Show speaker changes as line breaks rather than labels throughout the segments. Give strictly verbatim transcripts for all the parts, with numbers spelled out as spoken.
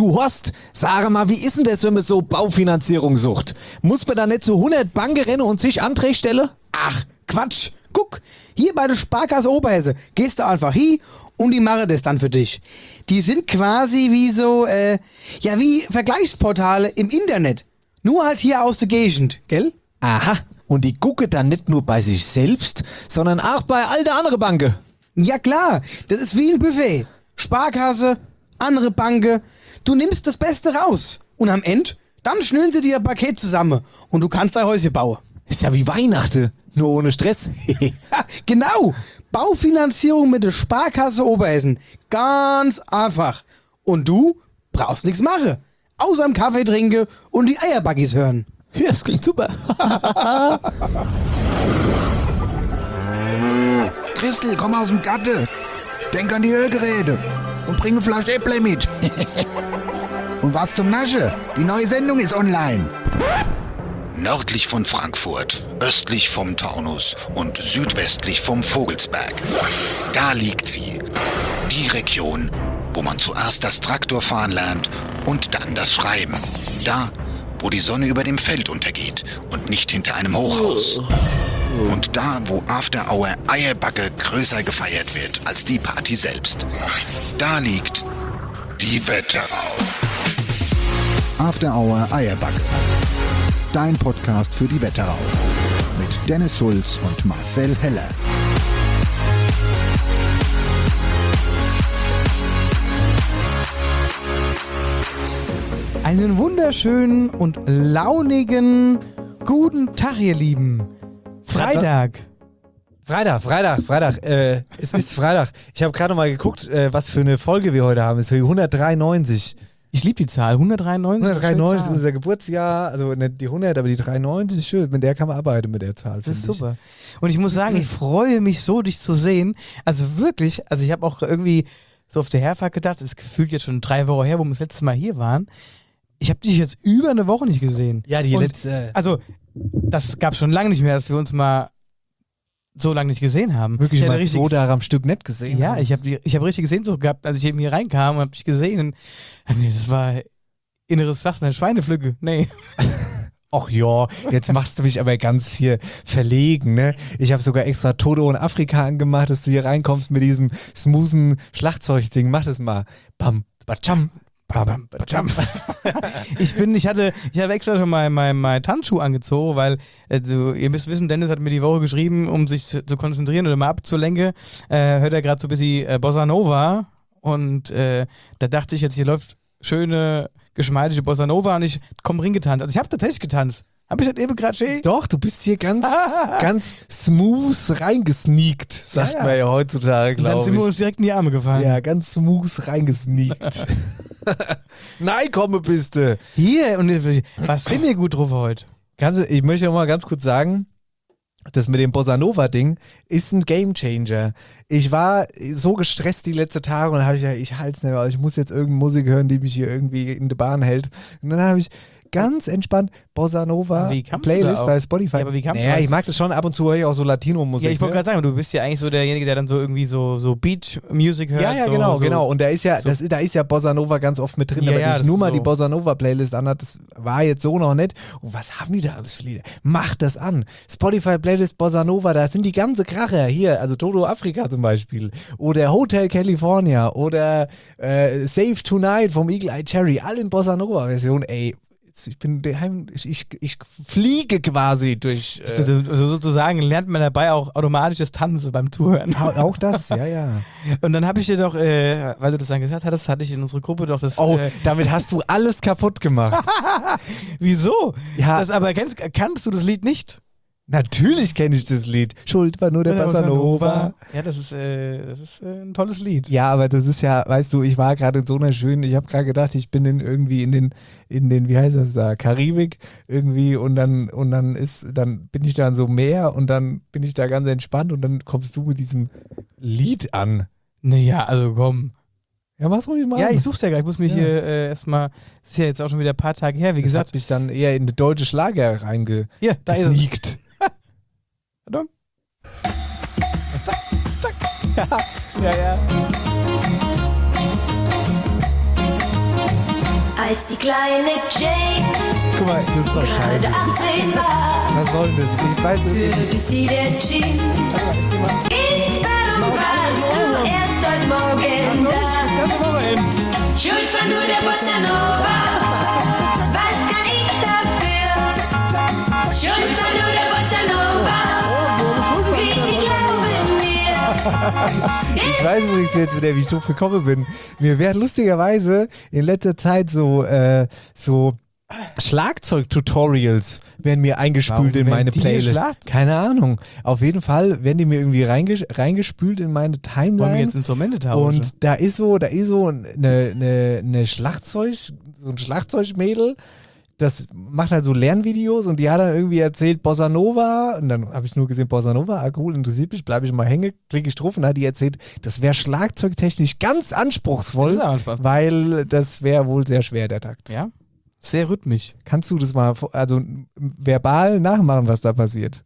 Du Horst, sag mal, wie ist denn das, wenn man so Baufinanzierung sucht? Muss man da nicht zu hundert Banken rennen und sich Anträge stellen?
Ach, Quatsch. Guck, hier bei der Sparkasse Oberhesse gehst du einfach hin und die machen das dann für dich. Die sind quasi wie so, äh, ja wie Vergleichsportale im Internet. Nur halt hier aus der Gegend, gell?
Aha, und die gucken dann nicht nur bei sich selbst, sondern auch bei all der anderen Banken.
Ja klar, das ist wie ein Buffet. Sparkasse, andere Banken. Du nimmst das Beste raus. Und am Ende, dann schnüren sie dir ein Paket zusammen und du kannst dein Häuschen bauen.
Ist ja wie Weihnachten, nur ohne Stress.
Ja, genau. Baufinanzierung mit der Sparkasse Oberhessen. Ganz einfach. Und du brauchst nichts machen. Außer einen Kaffee trinken und die Eierbuggies hören.
Ja, das klingt super.
Christel, komm aus dem Gatte. Denk an die Ölgeräte. Und bring eine Flasche Äpple mit. Und was zum Nasche? Die neue Sendung ist online.
Nördlich von Frankfurt, östlich vom Taunus und südwestlich vom Vogelsberg. Da liegt sie. Die Region, wo man zuerst das Traktorfahren lernt und dann das Schreiben. Da, wo die Sonne über dem Feld untergeht und nicht hinter einem Hochhaus. Und da, wo After Hour Eierbacke größer gefeiert wird als die Party selbst. Da liegt die Wetterau.
After Hour Eierbacke. Dein Podcast für die Wetterau. Mit Dennis Schulz und Marcel Heller.
Einen wunderschönen und launigen guten Tag, ihr Lieben. Freitag.
Freitag, Freitag, Freitag. Äh, es ist Freitag. Ich habe gerade mal geguckt, äh, was für eine Folge wir heute haben. Es ist hundertdreiundneunzig.
Ich liebe die Zahl. hundertdreiundneunzig.
hundertdreiundneunzig ist unser Geburtsjahr. Also nicht die hundert, aber die dreiundneunzig. Schön. Mit der kann man arbeiten, mit der Zahl.
Das ist
ich.
super. Und ich muss sagen, ich freue mich so, dich zu sehen. Also wirklich, also ich habe auch irgendwie so auf der Herfahrt gedacht, es ist gefühlt jetzt schon drei Wochen her, wo wir das letzte Mal hier waren. Ich habe dich jetzt über eine Woche nicht gesehen.
Ja, die
Und
letzte.
Also, das gab es schon lange nicht mehr, dass wir uns mal so lange nicht gesehen haben.
Wirklich
ich
mal
richtig,
zwei Tage am Stück nicht gesehen.
Ja,
haben.
ich habe ich hab richtig Sehnsucht gehabt, als ich eben hier reinkam und habe dich gesehen. Und, nee, das war inneres was, meine Schweineflügge. Nee.
Ach ja, jetzt machst du mich aber ganz hier verlegen, ne? Ich habe sogar extra Toto und Afrika angemacht, dass du hier reinkommst mit diesem smoothen Schlagzeugding. Mach das mal. Bam, batscham. Bam, bam, batscham.
ich bin, ich hatte, ich habe extra schon mal mein, mein Tanzschuh angezogen, weil, also, ihr müsst wissen, Dennis hat mir die Woche geschrieben, um sich zu konzentrieren oder mal abzulenken, äh, hört er gerade so ein bisschen äh, Bossa Nova und äh, da dachte ich jetzt, hier läuft schöne, geschmeidige Bossa Nova und ich komm ringetanzt. Also ich habe tatsächlich getanzt. Hab ich das eben gerade schön?
Doch, du bist hier ganz, ganz smooth reingesneakt, sagt
Ja, ja.
man ja heutzutage,
Und dann
glaube
sind wir
ich.
uns direkt in die Arme gefallen.
Ja, ganz smooth reingesneakt. Nein, komme bist du.
Hier, und was sind wir gut drauf heute?
Kannst du, ich möchte noch mal ganz kurz sagen, das mit dem Bossa Nova-Ding ist ein Gamechanger. Ich war so gestresst die letzten Tage und dann habe ich ja, ich halte es nicht mehr aus. Ich muss jetzt irgendeine Musik hören, die mich hier irgendwie in der Bahn hält. Und dann habe ich ganz entspannt Bossa Nova
Wie kamst du
Playlist
da auf?
bei Spotify.
Ja, aber wie kamst du
naja,
als-
ich mag das schon, ab und zu höre ich auch so Latino-Musik.
Ja, ich wollte
ne?
gerade sagen, du bist ja eigentlich so derjenige, der dann so irgendwie so, so Beach-Music hört.
Ja, ja,
so,
genau,
so.
genau. Und da ist ja,
so-
das, da ist ja Bossa Nova ganz oft mit drin,
Ja,
aber
ja,
dass ich
das
nur
ist
mal
so.
die Bossa Nova Playlist anhat, das war jetzt so noch nicht. Und was haben die da alles für Lieder? Mach das an. Spotify Playlist Bossa Nova, da sind die ganze Kracher hier, also Toto Afrika zum Beispiel. Oder Hotel California oder äh, Save Tonight vom Eagle Eye Cherry, alle in Bossa Nova Version, ey. Ich bin daheim, ich, ich, ich fliege quasi durch. Äh,
Also sozusagen lernt man dabei auch automatisch das Tanzen beim Zuhören.
auch, auch das, ja, ja.
Und dann habe ich dir doch, äh, weil du das dann gesagt hattest, hatte ich in unserer Gruppe doch das.
Oh,
Äh,
damit hast du alles kaputt gemacht.
wieso?
Ja.
Das aber kennst, kannst du das Lied nicht?
Natürlich kenne ich das Lied. Schuld war nur der Bossa Nova.
Ja, das ist, äh, das ist äh, ein tolles Lied.
Ja, aber das ist ja, weißt du, ich war gerade in so einer schönen, ich habe gerade gedacht, ich bin in irgendwie in den, in den, wie heißt das da, Karibik irgendwie und dann, und dann ist, dann bin ich da an so einem Meer und dann bin ich da ganz entspannt und dann kommst du mit diesem Lied an.
Naja, also komm.
Ja, mach's ruhig mal.
Ja,
an.
ich such's ja gleich. Ich muss mich
Ja.
hier äh, erstmal, das ist ja jetzt auch schon wieder ein paar Tage her, wie
das
gesagt.
hat mich dann eher in die deutsche Schlager reingesneakt.
Hier, da ist es. Pardon? Ja, ja.
als die kleine Jane
Guck mal, das ist doch scheiße.
gerade achtzehn war,
Was soll das? Ich weiß es nicht.
fühlte sie der Jean. Ich, warum warst du erst heute Morgen da?
Ganze Wochenende.
Schuld war nur der Bossa Nova. Was kann ich dafür? Schuld war nur der Bossa Nova. Wie glauben mir.
Ich weiß übrigens jetzt wieder, wie ich so gekommen bin. Mir werden lustigerweise in letzter Zeit so, äh, so Schlagzeug-Tutorials werden mir eingespült
Warum
in
werden
meine
die
Playlist.
Schlag-
Keine Ahnung. Auf jeden Fall werden die mir irgendwie reinges reingespült in meine
Wollen wir
Timeline.
jetzt Instrumente tauschen?
Und da ist so, da ist so eine, eine, eine Schlagzeug, so ein Schlagzeugmädel, das macht halt so Lernvideos und die hat dann irgendwie erzählt Bossa Nova und dann habe ich nur gesehen Bossa Nova, ah cool, interessiert mich, bleibe ich mal hängen, klicke ich drauf und dann hat die erzählt, das wäre schlagzeugtechnisch ganz anspruchsvoll,
Das ist auch Spaß.
weil das wäre wohl sehr schwer, der Takt.
Ja? Sehr rhythmisch.
Kannst du das mal, also verbal nachmachen, was da passiert?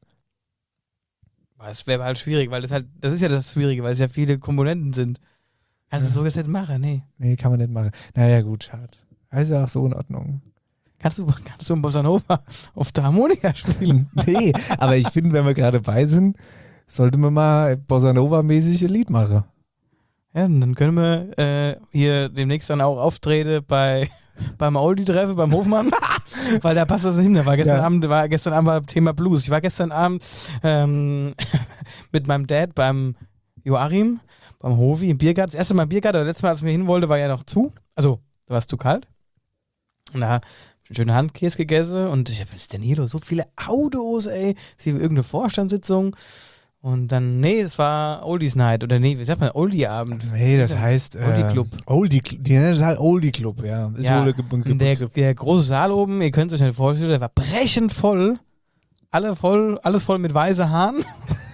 Das wäre halt schwierig, weil das halt, das ist ja das Schwierige, weil es ja viele Komponenten sind. Kannst du so jetzt nicht machen, nee.
Nee, kann man nicht machen. Naja gut, schade. Das ist ja auch so in Ordnung.
Kannst du, kannst du ein Bossa Nova auf der Harmonika spielen?
Nee, aber ich finde, wenn wir gerade bei sind, sollte man mal Bossa Nova-mäßig ein Lied machen.
Ja, und dann können wir äh, hier demnächst dann auch auftreten bei beim Oldie-Treffen, beim Hofmann, weil da passt das nicht hin. Da war gestern
Ja.
Abend, war gestern Abend war Thema Blues. Ich war gestern Abend ähm, mit meinem Dad beim Joachim, beim Hovi im Biergarten. Das erste Mal im Biergarten, aber letztes Mal, als ich mir hin wollte, war ja noch zu. Also, da war es zu kalt. Und da hab ich einen schönen Handkäse gegessen und ich hab, was ist denn hier los? So viele Autos, ey. Ist hier irgendeine Vorstandssitzung. Und dann, nee, es war Oldies Night. Oder nee, wie sagt man, Oldie-Abend.
Nee, das heißt äh,
Oldie Club.
Oldie Club. Die nennen das halt Oldie Club, ja. Ist
Ja,
wohl ein Ge- ein
Und der,
Begriff.
der große Saal oben, ihr könnt es euch nicht vorstellen, der war brechend voll. Alle voll, alles voll mit weißen Haaren.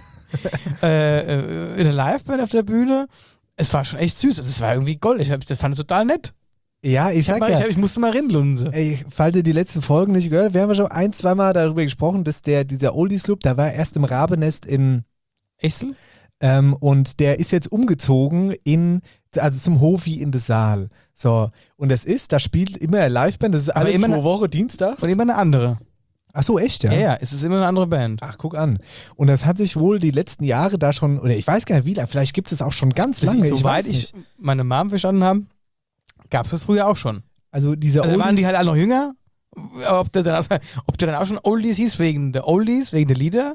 äh, äh, in der Liveband auf der Bühne. Es war schon echt süß. Also es war irgendwie Gold. Ich, hab, das fand ich total nett.
Ja, ich
Ich, hab
sag
mal,
ja.
ich, hab, ich musste mal rinlunsen.
Ey, falls ihr die letzten Folgen nicht gehört habt, wir haben ja schon ein, zweimal darüber gesprochen, dass der, dieser Oldies Club, da war er erst im Rabenest in,
Echsel?
ähm, und der ist jetzt umgezogen in, also zum Hofi in den Saal. So, und das ist, da spielt immer eine Liveband, das ist
Aber
alle
immer
zwei
eine-
Wochen dienstags.
Und immer eine andere.
Ach so, echt,
Ja,
ja?
ja, es ist immer eine andere Band.
Ach, guck an. Und das hat sich wohl die letzten Jahre da schon, oder ich weiß gar nicht wie lange, vielleicht gibt es auch schon ganz
Das
lange,
ist,
ich
soweit
weiß
ich
nicht.
meine Mom verstanden habe, gab es das früher auch schon.
Also dieser
Also waren die
Oldies,
halt alle noch jünger. Aber ob der, dann, auch- ob der dann auch schon Oldies hieß, wegen der Oldies, wegen der Lieder.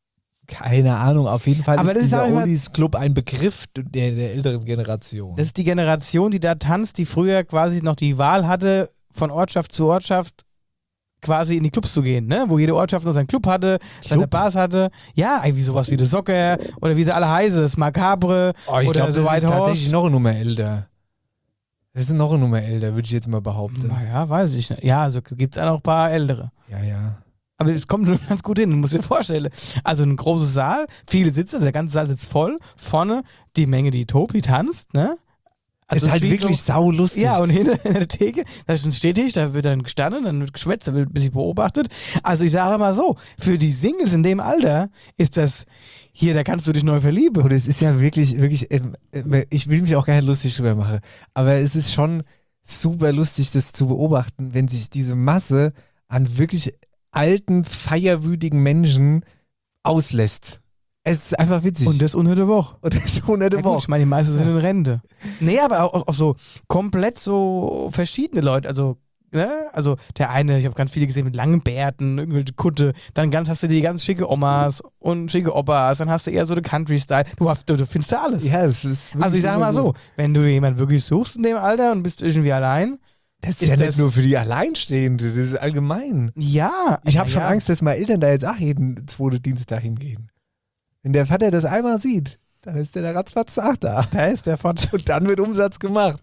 keine Ahnung, auf jeden Fall
Aber
ist
das ist
dieser
auch immer-
Oldies Club ein Begriff der, der älteren Generation.
Das ist die Generation, die da tanzt, die früher quasi noch die Wahl hatte, von Ortschaft zu Ortschaft quasi in die Clubs zu gehen, ne? Wo jede Ortschaft nur seinen Club hatte, seine
Club?
Bars hatte. Ja, irgendwie sowas wie The Soccer oder wie sie alle heißen, das Macabre
Oh, ich
oder
glaube,
The
das ist
White
tatsächlich
Horse.
noch eine Nummer älter. Das ist noch eine Nummer älter, würde ich jetzt mal behaupten.
Naja, weiß ich nicht. Ja, also gibt es auch noch ein paar ältere.
Ja, ja.
Aber es kommt schon ganz gut hin, du musst dir vorstellen. Also ein großer Saal, viele sitzen, also der ganze Saal sitzt voll, vorne die Menge, die tobt, die tanzt, ne? Also
ist halt
wie
wirklich
so,
saulustig.
Ja, und hinter in der Theke, da ist ein Stehtisch, da wird dann gestanden, dann wird geschwätzt, da wird ein bisschen beobachtet. Also ich sage mal so, für die Singles in dem Alter ist das, hier, da kannst du dich neu verlieben.
Und es ist ja wirklich, wirklich, ähm, äh, ich will mich auch gar nicht lustig drüber machen, aber es ist schon super lustig, das zu beobachten, wenn sich diese Masse an wirklich alten, feierwütigen Menschen auslässt. Es ist einfach witzig.
Und das unter der Woche.
Und das ist hunderte
Ja, gut,
Woche.
ich meine, die meisten sind in Rente. Nee, aber auch, auch so komplett so verschiedene Leute. Also, ne? Also der eine, ich habe ganz viele gesehen mit langen Bärten, irgendwelche Kutte. Dann ganz hast du die ganz schicke Omas und schicke Opas. Dann hast du eher so den Country-Style. Du, hast- du, du findest da alles.
Ja, es ist wirklich
also ich sage
immer
mal so, wenn du jemanden wirklich suchst in dem Alter und bist irgendwie allein,
Das ist,
ist
ja
das-
nicht nur für die Alleinstehende, das ist allgemein.
ja.
Ich habe
na
schon
ja.
Angst, dass meine Eltern da jetzt auch jeden zweiten Dienstag hingehen. Wenn der Vater das einmal sieht, dann ist der da ratzfatz auch da.
Da ist der Fort.
Und dann wird Umsatz gemacht.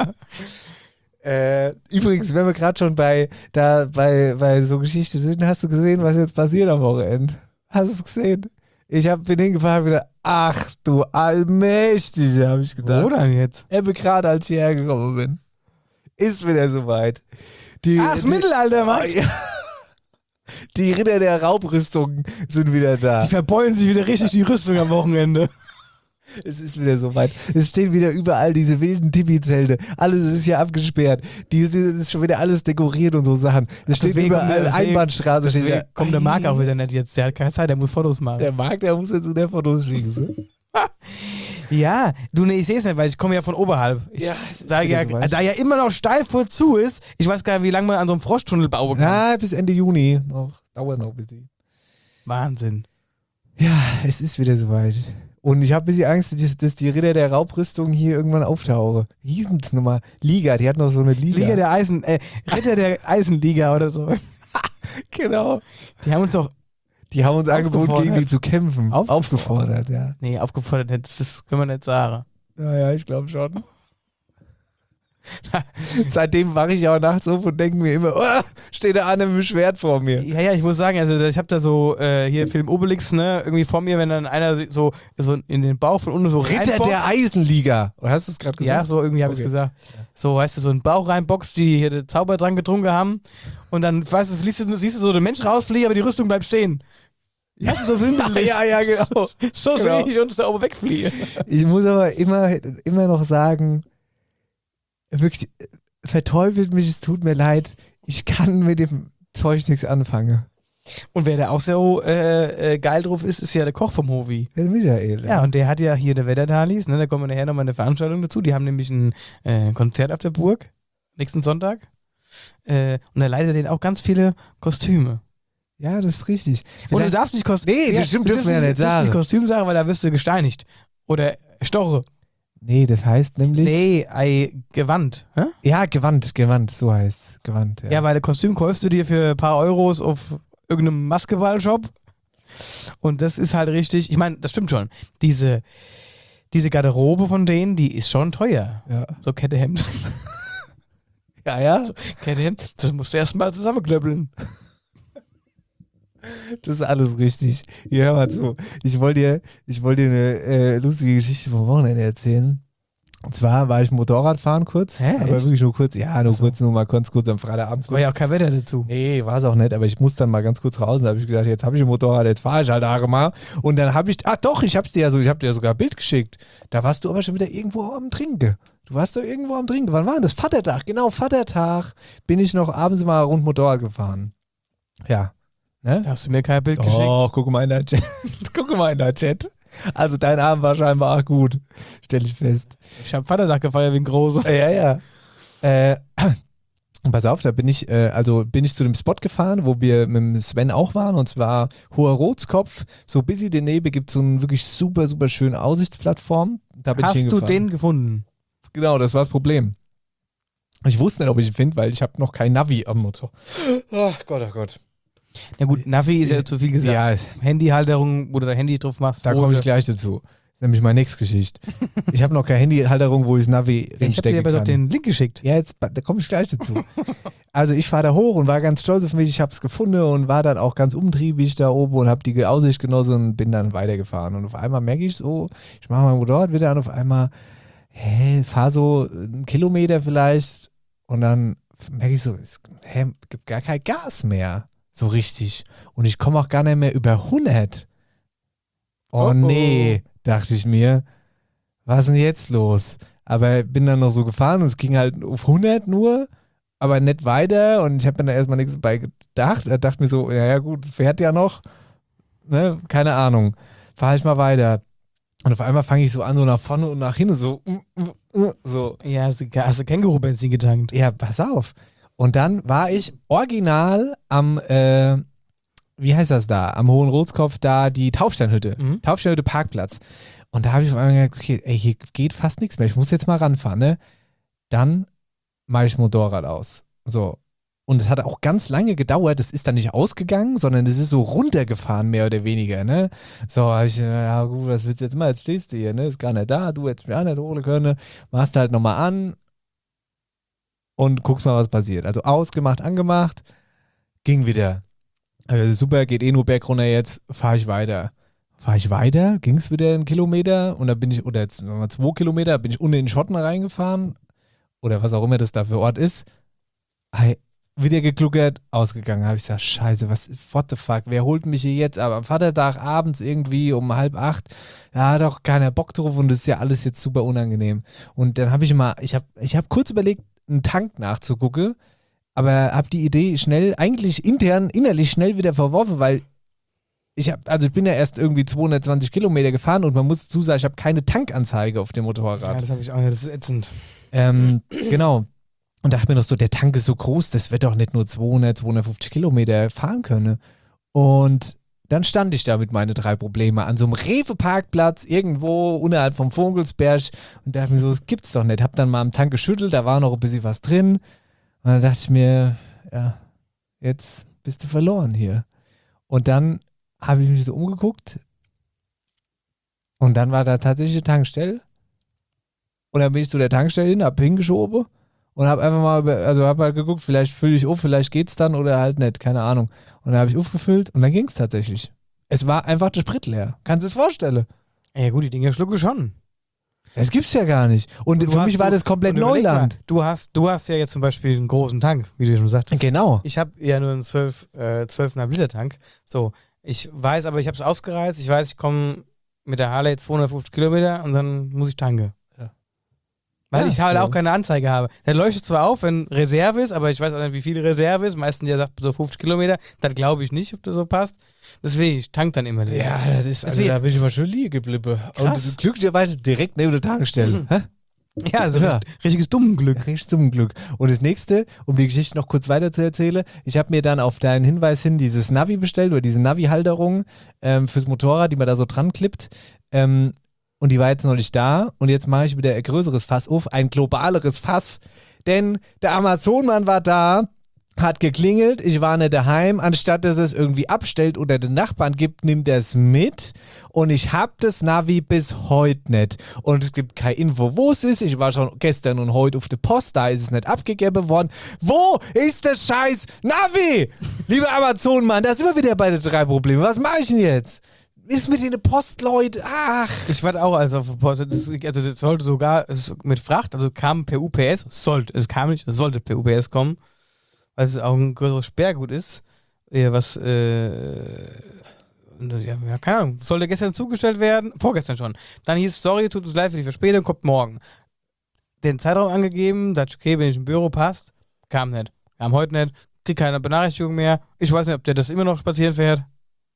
äh, übrigens, wenn wir gerade schon bei, da, bei, bei so Geschichte sind, hast du gesehen, was jetzt passiert am Wochenende? Hast du es gesehen? Ich hab, bin hingefahren und wieder, ach du Allmächtige, habe ich gedacht.
Wo dann jetzt?
Ebbe gerade, als ich hierher gekommen bin. Ist wieder soweit. Die,
Ah, das
die-
Mittelalter,
Oh,
Mann.
ja. Die Ritter der Raubrüstung sind wieder da.
Die verbeulen sich wieder richtig die Rüstung am Wochenende.
Es ist wieder soweit. Es stehen wieder überall diese wilden Tipi-Zelte. Alles ist hier abgesperrt. Die, es ist schon wieder alles dekoriert und so Sachen. Es steht
Deswegen kommt
überall
der-
Einbahnstraße. Steht
Deswegen
wieder,
kommt der Marc auch wieder nicht jetzt. Der hat keine Zeit, der muss Fotos machen.
Der Marc, der muss jetzt in der Fotos schießen.
Ja, du, nee, ich sehe es nicht, weil ich komme ja von oberhalb. Ich
Ja, es ist
sage
wieder
ja,
soweit.
da ja immer noch Steinfurt zu ist, ich weiß gar nicht, wie lange man an so einem Froschtunnel bauen kann.
Na, bis Ende Juni. Noch, dauert noch ein bisschen.
Wahnsinn.
Ja, es ist wieder soweit. Und ich habe ein bisschen Angst, dass, dass die Ritter der Raubrüstung hier irgendwann auftauchen. Wie hieß denn das nochmal? Liga, die hat noch so eine Liga.
Liga der Eisen, äh, Ritter der Eisenliga oder so.
Genau.
Die haben uns doch,
Die haben uns angeboten,
Aufgefordert.
gegen die zu kämpfen.
Aufgefordert.
Aufgefordert, ja.
nee, aufgefordert, das, das können wir nicht sagen.
Naja, ich glaube schon. Seitdem wache ich auch nachts auf und denke mir immer, oh, steht der Anne mit dem Schwert vor mir.
Ja, ja, ich muss sagen, also ich habe da so, äh, hier Film Obelix, ne, irgendwie vor mir, wenn dann einer so, so in den Bauch von unten so
Ritter
reinboxt.
der Eisenliga. Oder hast du es gerade gesagt?
Ja, so irgendwie habe ich
Okay.
es gesagt. So, weißt du, so ein Bauch reinboxt, die hier den Zaubertrank getrunken haben und dann, weißt du, siehst du, siehst du so den Mensch rausfliegen, aber die Rüstung bleibt stehen. Weißt du, so sinnbildlich.
Ja, ja, genau.
So
Genau.
sehe ich uns da oben wegfliegen.
Ich muss aber immer, immer noch sagen, wirklich, verteufelt mich, es tut mir leid. Ich kann mit dem Zeug nichts anfangen.
Und wer da auch so äh, äh, geil drauf ist, ist ja der Koch vom Hovi.
Der Michael.
Ja, und der hat ja hier der Wettertalis, ne, da kommen wir nachher nochmal eine Veranstaltung dazu. Die haben nämlich ein äh, Konzert auf der Burg, nächsten Sonntag. Äh, und da leitet denen auch ganz viele Kostüme.
Ja, das ist richtig.
Und du darfst nicht Kostüm.
Nee, das stimmt,
du
dürfen wir ja
darfst
nicht
du darfst
sagen.
nicht Kostüm sagen, weil da wirst du gesteinigt. Oder Stoche.
Nee, das heißt nämlich.
Nee, ei, Gewand. Hä?
Ja, Gewand, Gewand, so heißt Gewand. Ja,
Ja, weil das Kostüm kaufst du dir für ein paar Euros auf irgendeinem Basketball-Shop. Und das ist halt richtig, ich meine, das stimmt schon. Diese, diese Garderobe von denen, die ist schon teuer.
ja.
So Kettehemd.
Ja, ja.
Kettehemd, das musst du erstmal zusammenklöppeln.
Das ist alles richtig. Hier, hör mal zu. Ich wollte dir, ich wollte dir eine äh, lustige Geschichte vom Wochenende erzählen. Und zwar war ich Motorrad fahren kurz.
Hä,
aber
echt?
wirklich nur kurz. Ja, nur kurz, nur mal ganz kurz am Freitagabend.
War ja auch
Kurz.
kein Wetter dazu.
Nee, war es auch nicht, aber ich muss dann mal ganz kurz raus. Und da habe ich gedacht, jetzt habe ich ein Motorrad, jetzt fahre ich halt auch mal. Und dann habe ich, ah doch, ich habe dir ja so, ich habe dir ja sogar ein Bild geschickt. Da warst du aber schon wieder irgendwo am Trinken. Du warst doch irgendwo am Trinken. Wann war denn das? Vatertag, genau, Vatertag bin ich noch abends mal rund Motorrad gefahren. Ja. Ne?
Da hast du mir kein Bild geschickt.
Oh, guck mal in der Chat. guck mal in der Chat. Also dein Abend war scheinbar auch gut. Stell ich fest.
Ich hab Vatertag gefeiert wie ein Großer.
Ja, ja. Äh, und pass auf, da bin ich, äh, also bin ich zu dem Spot gefahren, wo wir mit dem Sven auch waren, und zwar Hoher Rotskopf. So busy daneben gibt es so eine wirklich super, super schöne Aussichtsplattform. Da bin ich
Hast du
hingefahren.
den gefunden?
Genau, das war das Problem. Ich wusste nicht, ob ich ihn finde, weil ich habe noch kein Navi am Motor. Ach Gott, oh Gott.
Na gut, Navi ist ja zu viel gesagt.
Ja,
Handyhalterung, wo du dein Handy drauf machst.
da komme
rote.
ich gleich dazu. Nämlich meine nächste Geschichte. Ich habe noch keine Handyhalterung, wo ich das Navi
Ich hab dir
reinstecken
aber doch
kann.
den Link geschickt.
Ja, jetzt, da komme ich gleich dazu. Also ich fahre da hoch und war ganz stolz auf mich. Ich habe es gefunden und war dann auch ganz umtriebig da oben und habe die Aussicht genossen und bin dann weitergefahren. Und auf einmal merke ich so, ich mache mein Motorrad wieder an, auf einmal, hä, fahr so einen Kilometer vielleicht und dann merke ich so, es hä, gibt gar kein Gas mehr. So richtig. Und ich komme auch gar nicht mehr über hundert. Oh,
Oh, oh.
nee, dachte ich mir. Was ist denn jetzt los? Aber bin dann noch so gefahren und es ging halt auf hundert nur, aber nicht weiter und ich habe mir da erstmal nichts dabei gedacht. Er dachte mir so, ja, ja gut, fährt ja noch, ne, keine Ahnung. Fahre ich mal weiter. Und auf einmal fange ich so an, so nach vorne und nach hinten, so, so.
Ja, hast du, hast du Känguru-Benzin getankt.
Ja, pass auf. Und dann war ich original am, äh, wie heißt das da, am Hohen Rotskopf, da die Taufsteinhütte.
Mhm.
Taufsteinhütte Parkplatz. Und da habe ich auf einmal gedacht, okay, ey, hier geht fast nichts mehr, ich muss jetzt mal ranfahren, ne? Dann mache ich das Motorrad aus. So. Und es hat auch ganz lange gedauert, das ist dann nicht ausgegangen, sondern es ist so runtergefahren, mehr oder weniger, ne? So, habe ich, ja gut, was willst du jetzt mal, jetzt stehst du hier, ne? Ist gar nicht da, du hättest mir auch nicht holen können, machst halt nochmal an und guckst mal, was passiert. Also ausgemacht, angemacht, ging wieder. Also super, geht eh nur Berg runter jetzt, fahre ich weiter. Fahre ich weiter, ging es wieder einen Kilometer und da bin ich, oder jetzt nochmal zwei Kilometer, bin ich unten in den Schotten reingefahren oder was auch immer das da für Ort ist. Hey, wieder gegluckert, ausgegangen. Habe ich gesagt, scheiße, was, what the fuck, wer holt mich hier jetzt? Aber am Vatertag abends irgendwie um halb acht, da hat doch keiner Bock drauf und das ist ja alles jetzt super unangenehm. Und dann habe ich mal, ich habe ich hab kurz überlegt, einen Tank nachzugucken, aber habe die Idee schnell, eigentlich intern, innerlich schnell wieder verworfen, weil ich habe, also ich bin ja erst irgendwie zweihundertzwanzig Kilometer gefahren und man muss dazu sagen, ich habe keine Tankanzeige auf dem
Ja,
Motorrad.
das habe ich auch nicht. Das ist ätzend.
Ähm, genau. Und dachte mir noch so, der Tank ist so groß, das wird doch nicht nur zweihundert, zweihundertfünfzig Kilometer fahren können. Und dann stand ich da mit meinen drei Probleme an so einem Rewe-Parkplatz irgendwo unterhalb vom Vogelsberg und dachte mir so, das gibt's doch nicht. Hab dann mal am Tank geschüttelt, da war noch ein bisschen was drin. Und dann dachte ich mir, ja, jetzt bist du verloren hier. Und dann habe ich mich so umgeguckt und dann war da tatsächlich eine Tankstelle. Und dann bin ich zu der Tankstelle hin, hab hingeschoben und hab einfach mal, über- also hab halt geguckt, vielleicht fülle ich auf, vielleicht geht's dann oder halt nicht, keine Ahnung. Und dann habe ich aufgefüllt und dann ging's tatsächlich. Es war einfach der Sprit leer. Kannst du es vorstellen?
Ja gut, die Dinger schlucke schon.
Das gibt's ja gar nicht. Und
Du
für
hast-
mich war das komplett
und überleg
Neuland.
Mal, du, hast, du hast ja jetzt zum Beispiel einen großen Tank, wie du schon sagtest.
Genau.
Ich habe ja nur einen zwölf, äh, zwölf Komma fünf Liter Tank. So, ich weiß aber, ich habe es ausgereizt. Ich weiß, ich komme mit der Harley zweihundertfünfzig Kilometer und dann muss ich tanken.
Ja.
Weil
Ja,
ich halt
so.
auch keine Anzeige habe. Der leuchtet zwar auf, wenn Reserve ist, aber ich weiß auch nicht, wie viel Reserve ist. Meistens der sagt so fünfzig Kilometer. Das glaube ich nicht, ob das so passt. Deswegen, ich tank dann immer leer.
Ja, das ist, also
Deswegen-
da bin ich mal schon liegen geblieben.
Krass.
Und glücklicherweise direkt neben der Tankstelle. Hä?
Ja, also
Ja.
richtig- richtiges Dummenglück.
Richtig zum Glück. Und das nächste, um die Geschichte noch kurz weiter zu erzählen, ich habe mir dann auf deinen Hinweis hin dieses Navi bestellt oder diese Navi-Halterung ähm, fürs Motorrad, die man da so dran klippt. Ähm, und die war jetzt noch nicht da. Und jetzt mache ich wieder ein größeres Fass auf, ein globaleres Fass. Denn der Amazon-Mann war da, hat geklingelt, ich war nicht daheim. Anstatt dass er es irgendwie abstellt oder den Nachbarn gibt, nimmt er es mit. Und ich habe das Navi bis heute nicht. Und es gibt keine Info, wo es ist. Ich war schon gestern und heute auf der Post, da ist es nicht abgegeben worden. Wo ist das scheiß Navi? Lieber Amazon-Mann, da sind wir wieder bei den drei Problemen. Was mache ich denn jetzt? Ist mit den Postleuten, ach.
Ich warte auch also auf der Post. Das, also das sollte sogar es mit Fracht, also kam per U P S, sollte, es kam nicht, es sollte per U P S kommen, weil es auch ein größeres Sperrgut ist. Ja, was, äh, ja, ja, keine Ahnung, sollte gestern zugestellt werden, vorgestern schon. Dann hieß, sorry, tut uns leid für die Verspätung, kommt morgen. Den Zeitraum angegeben, dachte ich, okay, wenn ich im Büro passt, kam nicht. Kam heute nicht, krieg keine Benachrichtigung mehr. Ich weiß nicht, ob der das immer noch spazieren fährt.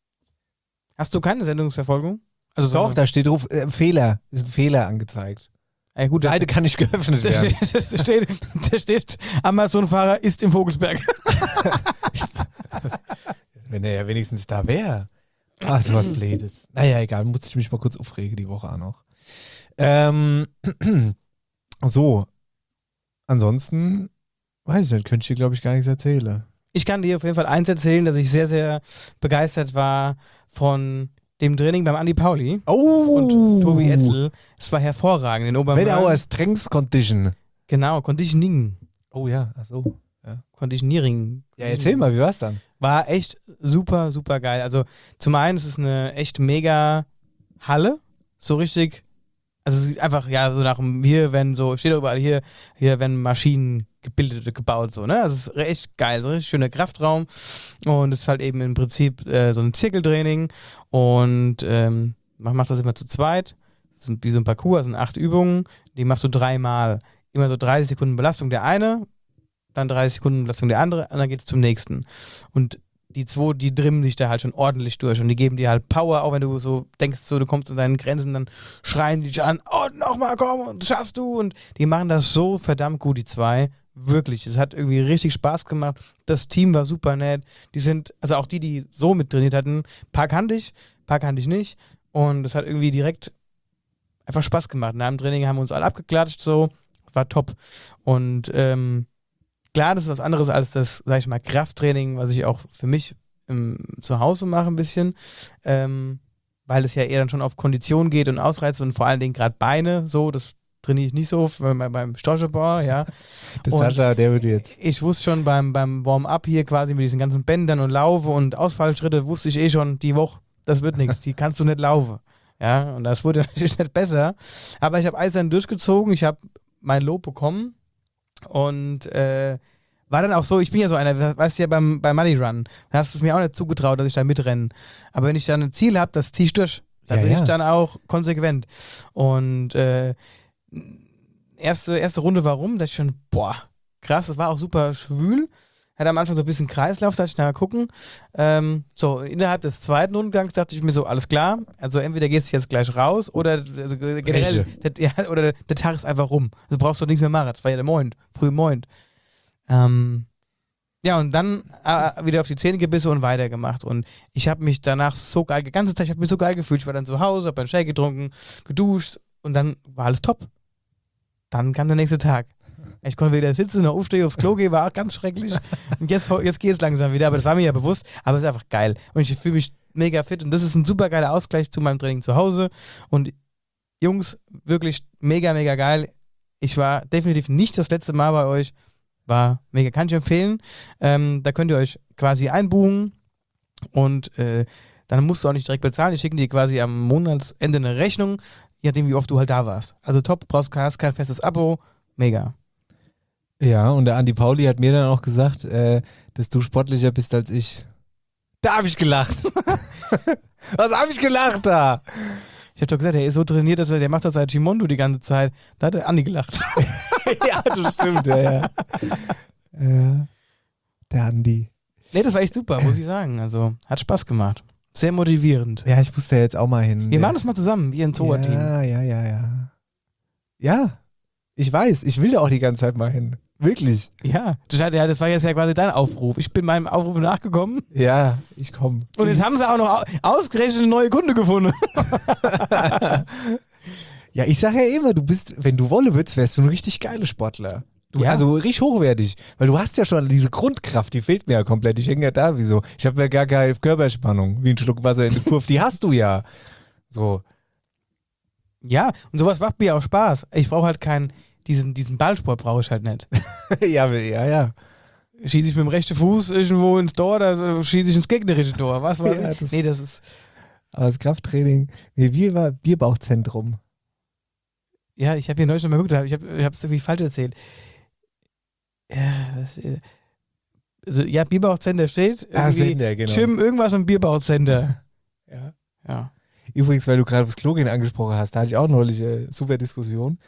Hast du keine Sendungsverfolgung? Also
Doch,
so,
da steht drauf, äh, Fehler, ist ein Fehler angezeigt.
ey, gut, da,
Beide kann nicht geöffnet
da,
werden.
steht, da, steht, da steht, Amazon-Fahrer ist im Vogelsberg.
Wenn er ja wenigstens da wäre. Ach, so was Blödes. Naja, egal, muss ich mich mal kurz aufregen die Woche auch noch. Ähm, so. Ansonsten, weiß ich nicht, könnte ich dir, glaube ich, gar nichts erzählen.
Ich kann dir auf jeden Fall eins erzählen, dass ich sehr, sehr begeistert war von dem Training beim Andi Pauli
Oh!
und Tobi Etzel. Es war hervorragend in Obermörlen.
Wetterauer Strengths Condition.
Genau, Conditioning.
Oh ja, ach so.
Conditioning.
Ja, erzähl mal, wie war's dann?
War echt super, super geil. Also zum einen ist es eine echt mega Halle. So richtig, also es sieht einfach, ja, so nach dem, hier werden so, steht da überall hier, hier werden Maschinen gebildet oder gebaut, so, ne? Also es ist echt geil, so ein richtig schöner Kraftraum. Und es ist halt eben im Prinzip äh, so ein Zirkeltraining. Und ähm, man macht das immer zu zweit. Das sind wie so ein Parcours, das sind acht Übungen. Die machst du dreimal. Immer so dreißig Sekunden Belastung der eine, dann dreißig Sekunden Belastung der andere und dann geht's zum nächsten. Und die zwei, die drimmen sich da halt schon ordentlich durch und die geben dir halt Power, auch wenn du so denkst, so du kommst an deinen Grenzen, dann schreien die dich an, oh, nochmal, komm, und das schaffst du. Und die machen das so verdammt gut, die zwei. Wirklich, es hat irgendwie richtig Spaß gemacht. Das Team war super nett. Die sind, also auch die, die so mit trainiert hatten, paar kannte ich, paar kannte ich nicht. Und es hat irgendwie direkt einfach Spaß gemacht. Nach dem Training haben wir uns alle abgeklatscht, so. Es war top. Und ähm, klar, das ist was anderes als das, sag ich mal, Krafttraining, was ich auch für mich im, zu Hause mache ein bisschen, ähm, weil es ja eher dann schon auf Kondition geht und Ausreiz und vor allen Dingen gerade Beine, so, das trainiere ich nicht so beim, beim Storchebau, ja.
Der
Und
Sascha, der wird jetzt.
ich wusste schon beim, beim Warm-up hier quasi mit diesen ganzen Bändern und Laufe und Ausfallschritte, wusste ich eh schon, die Woche, das wird nichts, die kannst du nicht laufen. Ja, und das wurde natürlich nicht besser. Aber ich habe eisern durchgezogen, ich habe mein Lob bekommen und äh, war dann auch so, ich bin ja so einer, weißt du ja beim, beim Money Run, da hast du es mir auch nicht zugetraut, dass ich da mitrenne. Aber wenn ich dann ein Ziel habe, das zieh ich durch. Da
Ja,
bin
ja.
ich dann auch konsequent. Und äh, erste, erste Runde war rum, da ich schon, boah, krass, das war auch super schwül. Hatte am Anfang so ein bisschen Kreislauf, da dachte ich, na gucken. Ähm, so, innerhalb des zweiten Rundgangs dachte ich mir so, alles klar, also entweder gehst du jetzt gleich raus oder also generell, der, ja, oder der Tag ist einfach rum. Also brauchst du nichts mehr machen. Das war ja der Moin, früh Moin. Ähm, ja, und dann äh, wieder auf die Zähne gebissen und weitergemacht. Und ich habe mich danach so geil, die ganze Zeit, ich habe mich so geil gefühlt. Ich war dann zu Hause, habe einen Shake getrunken, geduscht und dann war alles top. Dann kam der nächste Tag. Ich konnte wieder sitzen, noch aufstehen, aufs Klo gehen, war auch ganz schrecklich. Und jetzt, jetzt geht es langsam wieder, aber das war mir ja bewusst. Aber es ist einfach geil. Und ich fühle mich mega fit und das ist ein super geiler Ausgleich zu meinem Training zu Hause. Und Jungs, wirklich mega, mega geil. Ich war definitiv nicht das letzte Mal bei euch. War mega, kann ich empfehlen. Ähm, da könnt ihr euch quasi einbuchen und äh, dann musst du auch nicht direkt bezahlen. Die schicken dir quasi am Monatsende eine Rechnung, je nachdem, wie oft du halt da warst. Also top, brauchst kein, hast kein festes Abo. Mega.
Ja, und der Andi Pauli hat mir dann auch gesagt, äh, dass du sportlicher bist als ich. Da habe ich gelacht. Was habe ich gelacht da?
Ich hab doch gesagt, er ist so trainiert, dass er, der macht das seit Gimondo die ganze Zeit. Da hat der Andi gelacht.
Ja, das stimmt, ja, ja. ja. Der Andi.
Nee, das war echt super, muss ich sagen. Also, hat Spaß gemacht. Sehr motivierend.
Ja, ich muss da jetzt auch mal hin.
Wir machen das mal zusammen, wie ein Zoa-Team.
Ja, ja, ja, ja. Ja, ich weiß, ich will da auch die ganze Zeit mal hin. Wirklich.
Ja, das hat- ja, das war jetzt ja quasi dein Aufruf. Ich bin meinem Aufruf nachgekommen
Ja, ich komme.
und jetzt haben sie auch noch au- ausgerechnet eine neue Kunde gefunden.
Ja, ich sage ja immer, du bist, wenn du Wolle würdest, wärst du ein richtig geiler Sportler. Du,
Ja.
Also richtig hochwertig. Weil du hast ja schon diese Grundkraft, die fehlt mir ja komplett. Ich hänge ja da wie so. Ich habe ja gar keine Körperspannung, wie ein Schluck Wasser in der Kurve. Die hast du ja. So.
Ja, und sowas macht mir auch Spaß. Ich brauche halt keinen, diesen, diesen Ballsport brauche ich halt nicht.
ja, ja, ja.
Schieße ich mit dem rechten Fuß irgendwo ins Tor oder so, schieße ich ins gegnerische Tor. Was weiß
Ja,
ich?
das-
Nee, das ist,
Aber das Krafttraining, nee, wir war Bierbauchzentrum.
ja, ich habe hier neulich noch mal geguckt, ich habe ich es irgendwie falsch erzählt. Ja, das, äh, also, ja, Bierbauchcenter steht.
Ah,
irgendwie
Sender, genau.
Gym, irgendwas im Bierbauchcenter.
Ja.
Ja.
Übrigens, weil du gerade aufs Klo gehen angesprochen hast, da hatte ich auch neulich eine super Diskussion.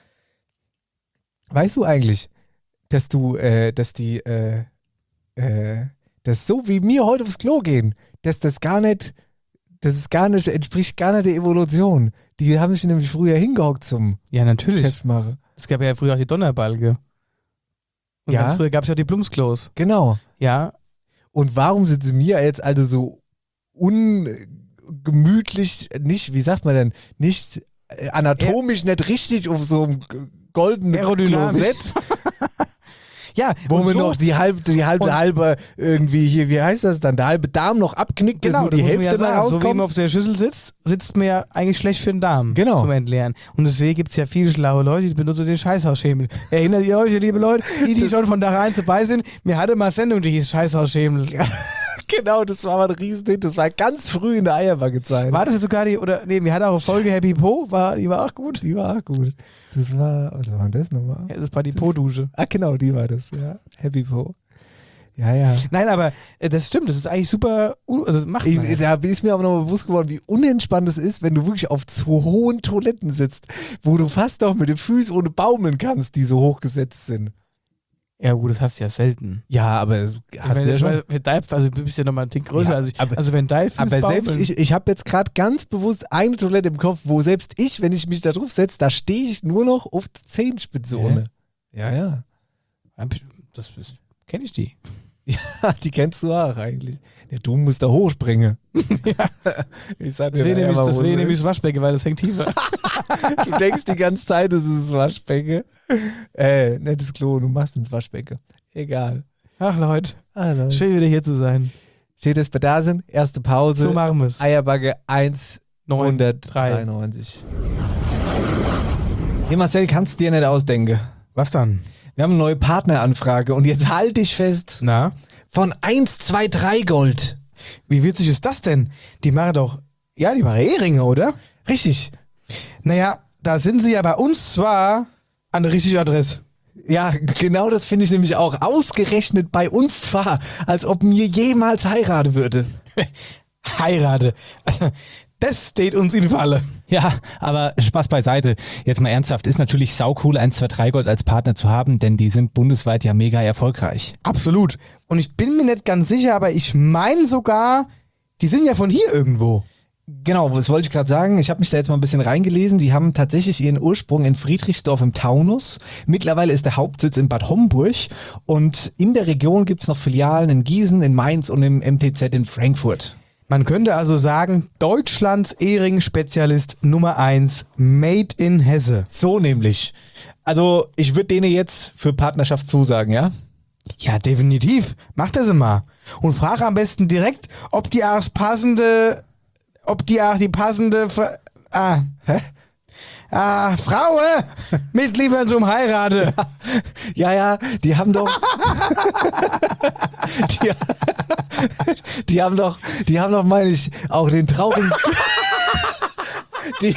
Weißt du eigentlich, dass du, äh, dass die, äh, äh, dass so wie mir heute aufs Klo gehen, dass das gar nicht, das ist gar nicht, entspricht gar nicht der Evolution. Die haben sich nämlich früher hingehockt zum
Ja, natürlich.
Chefmache.
Es gab ja früher auch die Donnerbalge. Und
Ja.
ganz früher gab es ja die Blumsklos.
Genau.
Ja,
Und warum sind sie mir jetzt also so ungemütlich, nicht, wie sagt man denn, nicht äh, anatomisch nicht richtig auf so einem g- goldenen
Aerodynamisch.
Klosett,
ja,
wo
und
man
so,
noch die halbe, die halbe,
Und-
halbe irgendwie hier, wie heißt das dann, der halbe Darm noch abknickt, dass
genau,
nur
das
die
muss man
Hälfte
ja
mal
sagen. So wie man
rauskommt.
auf der Schüssel sitzt, sitzt man ja eigentlich schlecht für den Darm
Genau.
zum Entleeren. Und deswegen gibt es ja viele schlaue Leute, die benutzen den Scheißhausschemel. Erinnert ihr euch, liebe Leute, die, die schon von da rein dabei sind? Mir hatte mal Sendung, die hieß Scheißhausschemel.
Genau, das war mal ein Riesenhit, das war ganz früh in der Eierbacke-Zeit.
War das jetzt sogar die, oder, nee, mir hatte auch eine Folge Happy Po, war, die war auch gut.
Die war auch gut. Das war, was war denn das nochmal?
Ja, das war die Po-Dusche.
Ah, genau, die war das, ja. Happy Po. Ja, ja.
Nein, aber äh, das stimmt, das ist eigentlich super, un- also macht man
Ich,
ja.
da ist mir aber nochmal bewusst geworden, wie unentspannt es ist, wenn du wirklich auf zu hohen Toiletten sitzt, wo du fast noch mit den Füßen ohne baumeln kannst, die so hochgesetzt sind.
Ja gut, das hast du ja selten.
Ja, aber hast
wenn,
du ja schon.
wenn, wenn dein, also du bist ja nochmal ein Tick größer
Ja,
als ich.
aber-
Also wenn dein Fuß
Aber selbst
baumeln-
ich, ich habe jetzt gerade ganz bewusst eine Toilette im Kopf, wo selbst ich, wenn ich mich da drauf setze, da stehe ich nur noch auf der Zehenspitze
Hä?
ohne. Ja, ja.
Das kenne ich die.
Ja, die kennst du auch eigentlich. Ja, du musst da hochspringen. Ich sag dir
Deswegen
da
nehme ich,
mal, wo
deswegen
es
nehme ich
ist.
das Waschbecken, weil das hängt tiefer.
Du denkst die ganze Zeit, das ist das Waschbecken. Äh, nettes Klo, du machst ins Waschbecken. Egal.
Ach Leute,
Ah, Leute.
schön wieder hier zu sein.
Steht es bei da sind, erste Pause.
So machen wir es.
Eierbacke hundertdreiundneunzig. Hier Marcel, kannst du dir nicht ausdenken.
Was dann?
Wir haben eine neue Partneranfrage und jetzt halt dich fest.
Na?
Von eins, zwei, drei Gold.
Wie witzig ist das denn? Die machen doch, ja, die machen Eheringe, oder?
Richtig.
Naja, da sind sie ja bei uns zwar an der richtigen Adresse.
Ja, genau das finde ich nämlich auch. Ausgerechnet bei uns zwar, als ob mir jemals heiraten würde.
Heirate. Also, das steht uns in Falle.
Ja, aber Spaß beiseite. Jetzt mal ernsthaft, ist natürlich saucool, eins zwei drei Gold als Partner zu haben, denn die sind bundesweit ja mega erfolgreich.
Absolut. Und ich bin mir nicht ganz sicher, aber ich meine sogar, die sind ja von hier irgendwo.
Genau, das wollte ich gerade sagen. Ich habe mich da jetzt mal ein bisschen reingelesen. Die haben tatsächlich ihren Ursprung in Friedrichsdorf im Taunus. Mittlerweile ist der Hauptsitz in Bad Homburg. Und in der Region gibt es noch Filialen in Gießen, in Mainz und im M T Z in Frankfurt.
Man könnte also sagen, Deutschlands Ehring-Spezialist Nummer eins, Made in Hesse.
So nämlich. Also ich würde denen jetzt für Partnerschaft zusagen, ja?
Ja, definitiv. Mach das mal. Und frag am besten direkt, ob die auch das passende, ob die auch die passende, Ver ah,
Hä?
ah, Frauen mitliefern zum Heirate.
Ja, ja, die haben doch. die, die haben doch, die haben doch, meine ich, auch den traurigen. die,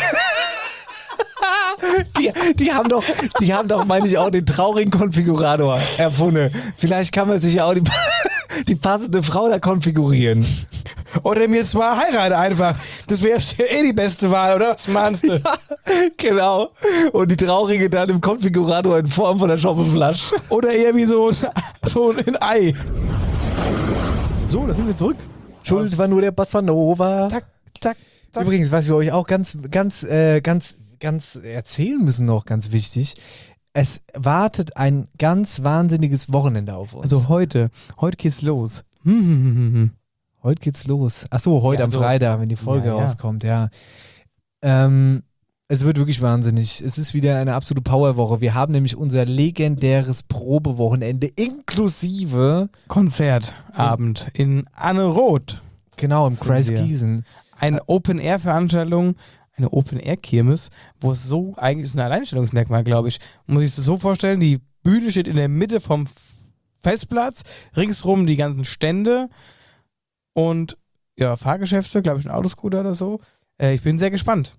die, die haben doch, die haben doch, meine ich, auch den traurigen Konfigurator erfunden. Vielleicht kann man sich ja auch die, die passende Frau da konfigurieren.
Oder mir zwar heirate einfach. Das wäre eh die beste Wahl, oder? Was meinst du?
Ja, genau. Und die traurige dann im Konfigurator in Form von der Schoppenflasche.
Oder eher wie so ein, so ein Ei. So, da sind wir zurück.
Schuld war nur der Bossa Nova.
Zack, zack, zack.
Übrigens, was wir euch auch ganz, ganz, äh, ganz, ganz erzählen müssen noch, ganz wichtig. Es wartet ein ganz wahnsinniges Wochenende auf uns.
Also heute, heute geht's los. Hm, hm, hm, hm, hm.
Heute geht's los. Achso, heute
Ja,
am
so.
Freitag, wenn die Folge
Ja, ja.
rauskommt, ja. Ähm, es wird wirklich wahnsinnig. Es ist wieder eine absolute Powerwoche. Wir haben nämlich unser legendäres Probewochenende inklusive,
Konzertabend in Anne-Roth.
genau, im
Sind
Kreis
wir.
Gießen.
Eine Open-Air-Veranstaltung, eine Open-Air-Kirmes, wo es so eigentlich ist ein Alleinstellungsmerkmal, glaube ich. Muss ich das so vorstellen, die Bühne steht in der Mitte vom Festplatz, ringsrum die ganzen Stände und ja, Fahrgeschäfte, glaube ich, ein Autoscooter oder so. Äh, ich bin sehr gespannt.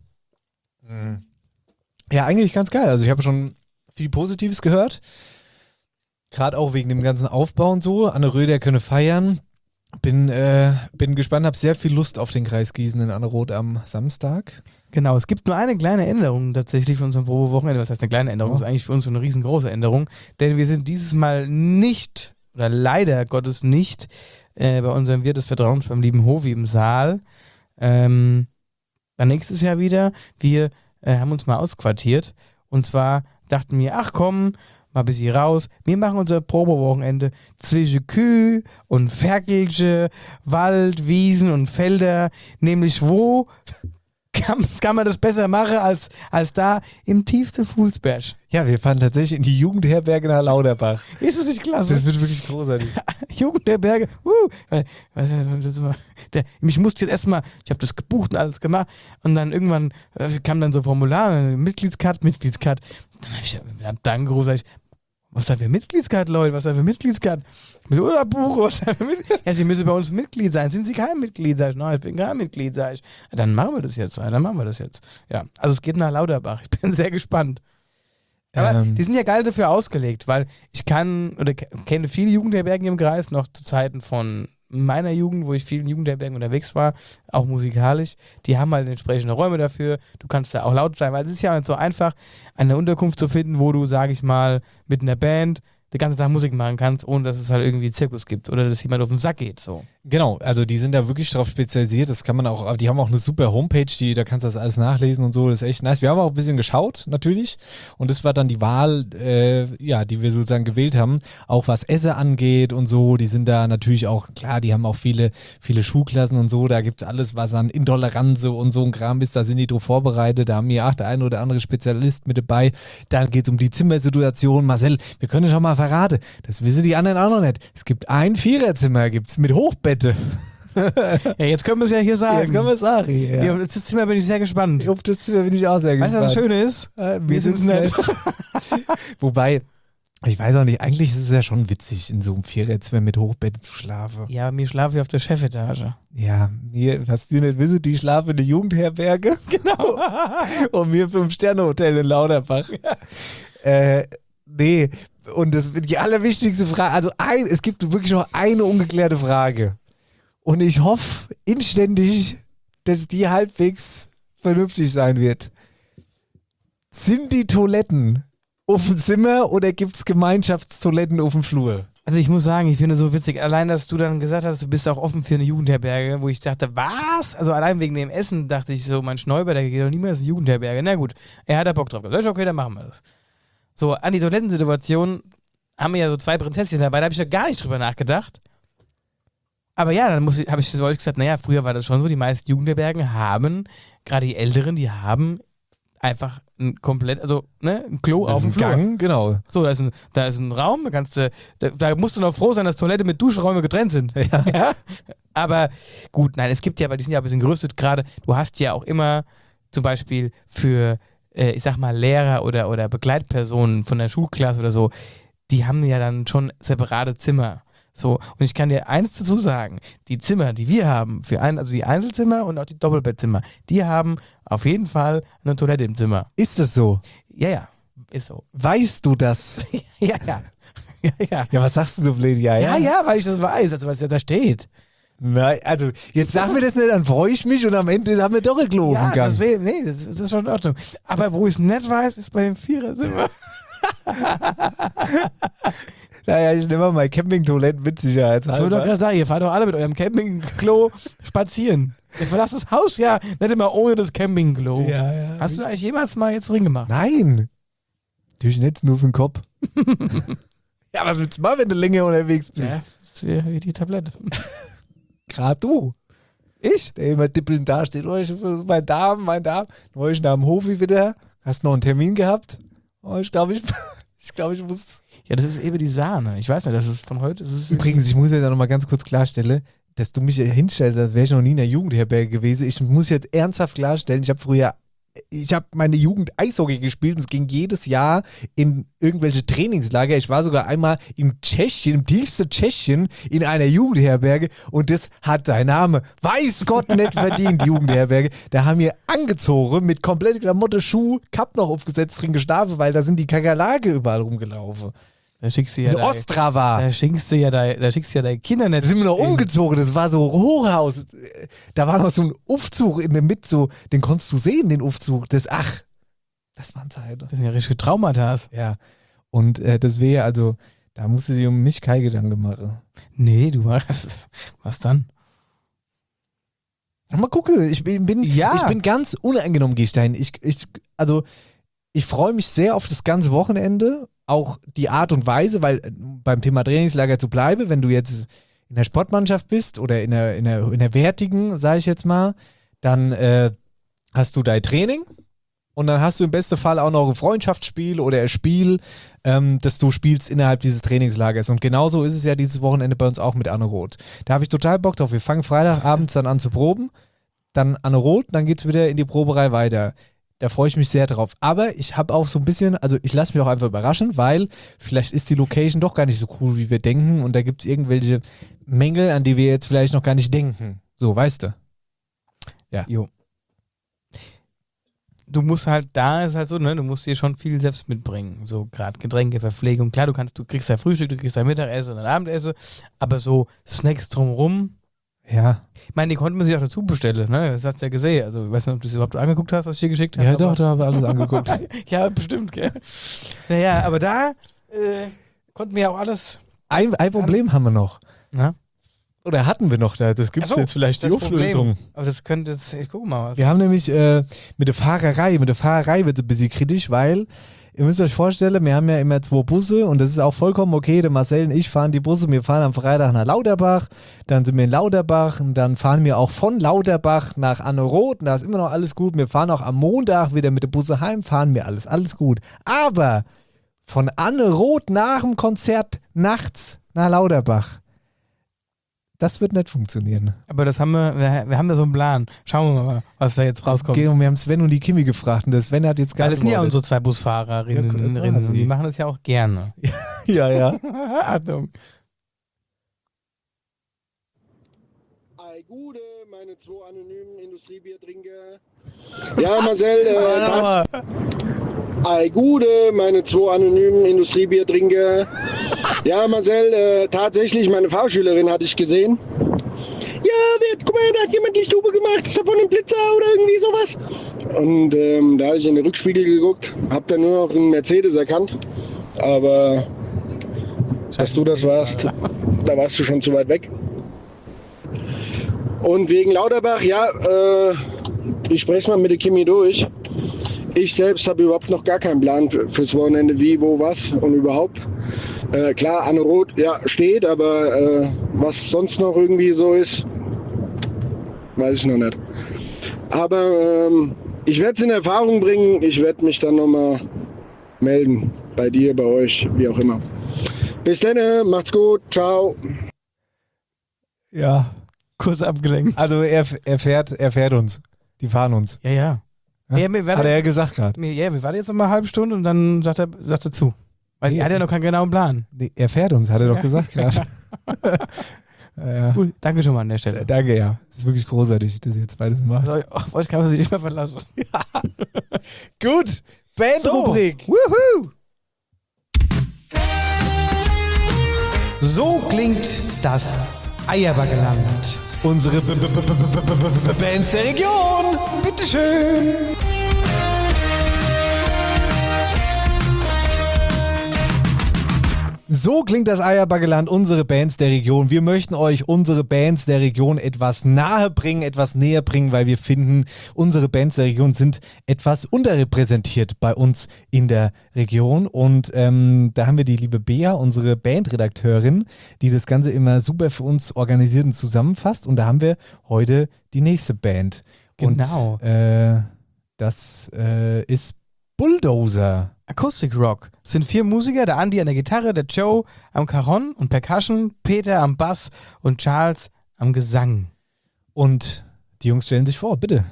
Ja, eigentlich ganz geil. Also ich habe schon viel Positives gehört. Gerade auch wegen dem ganzen Aufbau und so. Anne Röder könne feiern. Bin, äh, bin gespannt, habe sehr viel Lust auf den Kreis Gießen in Anne-Roth am Samstag.
Genau, es gibt nur eine kleine Änderung tatsächlich für unserem Probewochenende. Was heißt eine kleine Änderung?
Oh.
Das ist eigentlich für uns so eine riesengroße Änderung. Denn wir sind dieses Mal nicht, oder leider Gottes nicht, äh, bei unserem Wirt des Vertrauens beim lieben Hovi im Saal. Ähm, dann nächstes Jahr wieder. Wir äh, haben uns mal ausquartiert. Und zwar dachten wir, ach komm, mal ein bisschen raus. Wir machen unser Probewochenende zwischen Kühe und Ferkelche, Wald, Wiesen und Felder. Nämlich wo kann, kann man das besser machen als, als da im tiefsten Fuhlsberg?
Ja, wir fahren tatsächlich in die Jugendherberge nach Lauterbach.
Ist das nicht klasse?
Das wird wirklich großartig.
Jugend der Berge. Uh, weil, weiß nicht, das mal, der, ich musste jetzt erstmal, ich habe das gebucht und alles gemacht und dann irgendwann äh, kam dann so Formular, Mitgliedskarte, Mitgliedskarte. Dann habe ich hab da angerufen, sag ich, was da für Mitgliedskarte, Leute, was da für Mitgliedskarte? Mit Urlaub buchen, was da für Mitgliedskarte? Ja, Sie müssen bei uns Mitglied sein. Sind Sie kein Mitglied? Sag ich, nein, ich bin kein Mitglied, sag ich. Ja, dann machen wir das jetzt, dann machen wir das jetzt. Ja, also es geht nach Lauterbach. Ich bin sehr gespannt. Aber
Ähm.
die sind ja geil dafür ausgelegt, weil ich kann oder ke- kenne viele Jugendherbergen im Kreis, noch zu Zeiten von meiner Jugend, wo ich vielen Jugendherbergen unterwegs war, auch musikalisch. Die haben halt entsprechende Räume dafür. Du kannst da auch laut sein, weil es ist ja nicht so einfach, eine Unterkunft zu finden, wo du, sag ich mal, mit einer Band den ganzen Tag Musik machen kannst, ohne dass es halt irgendwie Zirkus gibt oder dass jemand auf den Sack geht. So.
Genau, also die sind da wirklich drauf spezialisiert. Das kann man auch, die haben auch eine super Homepage, die, da kannst du das alles nachlesen und so. Das ist echt nice. Wir haben auch ein bisschen geschaut, natürlich. Und das war dann die Wahl, äh, ja, die wir sozusagen gewählt haben. Auch was Esse angeht und so. Die sind da natürlich auch, klar, die haben auch viele, viele Schulklassen und so. Da gibt es alles, was an Intoleranz und so ein Kram ist. Da sind die drauf vorbereitet. Da haben wir auch der ein oder andere Spezialist mit dabei. Dann geht es um die Zimmersituation. Marcel, wir können schon mal verraten. Das wissen die anderen auch noch nicht. Es gibt ein Viererzimmer, gibt's mit Hochbette.
Ja, jetzt können wir es ja hier sagen.
Jetzt können wir es sagen. Ja.
Ja, auf das Zimmer bin ich sehr gespannt.
Auf das Zimmer bin ich auch sehr
Weißt du,
gespannt.
was das Schöne ist?
Äh,
Wir sind's nicht.
Wobei, ich weiß auch nicht, eigentlich ist es ja schon witzig, in so einem Viererzimmer mit Hochbett zu schlafen.
Ja, mir schlafe ich auf der Chefetage.
Ja, mir, was die nicht wissen, die schlafen in der Jugendherberge. Genau. Und mir Fünf-Sterne-Hotel in Lauterbach. äh, nee, Und das die allerwichtigste Frage, also ein, es gibt wirklich noch eine ungeklärte Frage. Und ich hoffe inständig, dass die halbwegs vernünftig sein wird. Sind die Toiletten auf dem Zimmer oder gibt es Gemeinschaftstoiletten auf dem Flur?
Also ich muss sagen, ich finde es so witzig, allein, dass du dann gesagt hast, du bist auch offen für eine Jugendherberge, wo ich dachte, was? Also allein wegen dem Essen dachte ich so, mein Schnäuber, der geht doch niemals in die Jugendherberge. Na gut, er hat da Bock drauf. Das ist okay, dann machen wir das. So, an die Toilettensituation haben wir ja so zwei Prinzesschen dabei, da habe ich ja gar nicht drüber nachgedacht. Aber ja, dann habe ich so gesagt, naja, früher war das schon so, die meisten Jugendherbergen haben, gerade die Älteren, die haben einfach ein komplett, also ne, ein Klo
Das
auf
ist
dem
ein
Flur.
Gang, genau.
So, da ist ein, da ist ein Raum, da, kannst du, da, da musst du noch froh sein, dass Toilette mit Duschräume getrennt sind.
Ja.
Ja? Aber gut, nein, es gibt ja, aber die sind ja ein bisschen gerüstet gerade, du hast ja auch immer zum Beispiel für, äh, ich sag mal, Lehrer oder, oder Begleitpersonen von der Schulklasse oder so, die haben ja dann schon separate Zimmer. So, und ich kann dir eins dazu sagen, die Zimmer, die wir haben, für ein, also die Einzelzimmer und auch die Doppelbettzimmer, die haben auf jeden Fall eine Toilette im Zimmer.
Ist das so?
Ja, ja, ist so.
Weißt du das?
Ja, ja. Ja, ja.
Ja, was sagst du so blöd? Ja,
Ja, ja, weil ich das weiß, also was ja da steht.
Nein, also jetzt sag mir das nicht, dann freue ich mich und am Ende haben wir doch ein Klo auf
Ja,
dem Gang.
deswegen, nee, das, das ist schon in Ordnung. Aber wo ich es nicht weiß, ist bei dem Viererzimmer.
Naja, ich nehme mal mein Campingtoilette mit Sicherheit.
Das wollte ich doch gerade sagen, ihr fahrt doch alle mit eurem Campingklo spazieren. Ihr verlasst das Haus ja nicht immer ohne das Campingklo.
Ja, ja.
Hast du eigentlich jemals mal jetzt Ring gemacht?
Nein. Natürlich nicht, nur für den Kopf. Ja, was willst du machen, wenn du länger unterwegs bist?
Ja, das wäre wie die Tablette.
Gerade du. Ich? Der immer tippelnd da steht. Oh, ich, mein Darm, mein Darm. Neulich nach dem Hofi wieder. Hast noch einen Termin gehabt? Oh, ich glaube, ich, ich, glaub, ich muss...
Ja, das ist eben die Sahne. Ich weiß nicht, das ist von heute. Das ist
Übrigens, ich muss jetzt auch noch mal ganz kurz klarstellen, dass du mich hinstellst, als wäre ich noch nie in der Jugendherberge gewesen. Ich muss jetzt ernsthaft klarstellen, ich habe früher, ich habe meine Jugend Eishockey gespielt und es ging jedes Jahr in irgendwelche Trainingslager. Ich war sogar einmal in Tschechien, im tiefsten Tschechien, in einer Jugendherberge und das hat sein Name, weiß Gott, nicht verdient, die Jugendherberge. Da haben wir angezogen mit kompletter Klamotte, Schuh, Kapp noch aufgesetzt, drin geschlafen, weil da sind die Kakerlake überall rumgelaufen.
Da schickst du ja
In
dein-
Ostrava.
Da schickst du ja dein, da schickst du ja deine Kinder nicht.
Da sind wir noch
in-
umgezogen, das war so Hochhaus. Da war noch so ein Aufzug in der Mitte, so, den konntest du sehen, den Aufzug. Das, ach, das waren Zeiten.
Das sind ja richtige Traumata.
Ja. Und äh, das wäre, also, da musst du dir um mich keine Gedanken machen.
Nee, du machst. Was dann?
Mal gucken, ich bin, bin,
Ja.
ich bin ganz uneingenommen, gehe ich dahin. Ich, ich, also, ich freue mich sehr auf das ganze Wochenende. Auch die Art und Weise, weil äh, beim Thema Trainingslager zu bleiben, wenn du jetzt in der Sportmannschaft bist oder in der, in der, in der Wertigen, sage ich jetzt mal, dann äh, hast du dein Training und dann hast du im besten Fall auch noch ein Freundschaftsspiel oder ein Spiel, ähm, das du spielst innerhalb dieses Trainingslagers. Und genauso ist es ja dieses Wochenende bei uns auch mit Anne Roth. Da habe ich total Bock drauf. Wir fangen Freitagabends dann an zu proben, dann Anne Roth, dann geht es wieder in die Proberei weiter. Da freue ich mich sehr drauf. Aber ich habe auch so ein bisschen, also ich lasse mich auch einfach überraschen, weil vielleicht ist die Location doch gar nicht so cool, wie wir denken. Und da gibt es irgendwelche Mängel, an die wir jetzt vielleicht noch gar nicht denken. So, weißt du? Ja.
Jo. Du musst halt, da ist halt so, ne, du musst dir schon viel selbst mitbringen. So gerade Getränke, Verpflegung. Klar, du kannst, du kriegst dein Frühstück, du kriegst dein Mittagessen und dein Abendessen, aber so Snacks drumrum.
Ja.
Ich meine, die konnten man sich auch dazu bestellen, ne? Das hast du ja gesehen. Also, ich weiß nicht, ob du es überhaupt angeguckt hast, was ich dir geschickt habe.
Ja, doch, da haben wir alles angeguckt.
Ja, bestimmt, gell? Naja, aber da äh, konnten wir auch alles.
Ein, ein Problem haben wir noch.
Na?
Oder hatten wir noch da? Das gibt es
Ach so,
jetzt vielleicht die
das Problem.
Auflösung.
Aber das könnte jetzt, ich guck mal was.
Wir haben nämlich äh, mit der Fahrerei, mit der Fahrerei wird es ein bisschen kritisch, weil ihr müsst euch vorstellen, wir haben ja immer zwei Busse und das ist auch vollkommen okay. Der Marcel und ich fahren die Busse. Wir fahren am Freitag nach Lauterbach, dann sind wir in Lauterbach und dann fahren wir auch von Lauterbach nach Anne-Roth und da ist immer noch alles gut. Wir fahren auch am Montag wieder mit der Busse heim, fahren wir alles, alles gut. Aber von Anne-Roth nach dem Konzert nachts nach Lauterbach, das wird nicht funktionieren.
Aber das haben wir, wir, wir haben da so einen Plan. Schauen wir mal, was da jetzt rauskommt.
Okay, und wir haben Sven und die Kimi gefragt und der Sven hat jetzt
Weil das sind ja
geantwortet.
unsere zwei Busfahrerinnen.
Ja,
Rinnen,
quasi.
und die machen das ja auch gerne.
Ja, ja.
Achtung.
Gude, meine zwei anonymen Industriebier-Trinker. Ja, Marcel, äh,
Aber,
Ei Gude, meine zwei anonymen Industriebier-Trinker. Ja, Marcel, äh, tatsächlich, meine Fahrschülerin hatte ich gesehen. Ja, wer, guck mal, da hat jemand die Stube gemacht, ist da von dem Blitzer oder irgendwie sowas. Und ähm, da habe ich in den Rückspiegel geguckt, hab dann nur noch einen Mercedes erkannt. Aber dass du das warst, da warst du schon zu weit weg. Und wegen Lauterbach, ja, äh, ich spreche es mal mit der Kimi durch. Ich selbst habe überhaupt noch gar keinen Plan fürs Wochenende, wie, wo, was und überhaupt. Äh, klar, Anne Roth, ja, steht, aber äh, was sonst noch irgendwie so ist, weiß ich noch nicht. Aber ähm, ich werde es in Erfahrung bringen. Ich werde mich dann nochmal melden. Bei dir, bei euch, wie auch immer. Bis dann, macht's gut, ciao.
ja.
Kurz abgelenkt.
Also er, er, fährt, er fährt uns. Die fahren uns.
Ja, ja.
Ja?
Ja, mir war
Hat
das-
er ja gesagt gerade.
Mir- Ja, wir warten jetzt noch mal eine halbe Stunde und dann sagt er, sagt er zu. Weil
Nee.
er hat ja noch keinen genauen Plan.
Nee, er fährt uns, hat er doch
Ja.
gesagt gerade. ja, ja.
Cool, danke schon mal an der
Äh,
Stelle.
Danke, ja. Das ist wirklich großartig, dass ihr jetzt beides macht.
Also, auf euch kann man sich nicht mehr verlassen.
Gut, Bandrubrik.
Wuhu! So klingt das Eierbaggeland.
Unsere B- B- B- B- B- B- B- Bands der Region.
Bitteschön.
So klingt das Eierbaggeland, unsere Bands der Region. Wir möchten euch unsere Bands der Region etwas nahe bringen, etwas näher bringen, weil wir finden, unsere Bands der Region sind etwas unterrepräsentiert bei uns in der Region. Und ähm, da haben wir die liebe Bea, unsere Bandredakteurin, die das Ganze immer super für uns organisiert und zusammenfasst. Und da haben wir heute die nächste Band.
Genau.
Und äh, das äh, ist Bulldozer.
Acoustic Rock. Es sind vier Musiker, der Andi an der Gitarre, der Joe am Cajon und Percussion, Peter am Bass und Charles am Gesang.
Und die Jungs stellen sich vor, bitte.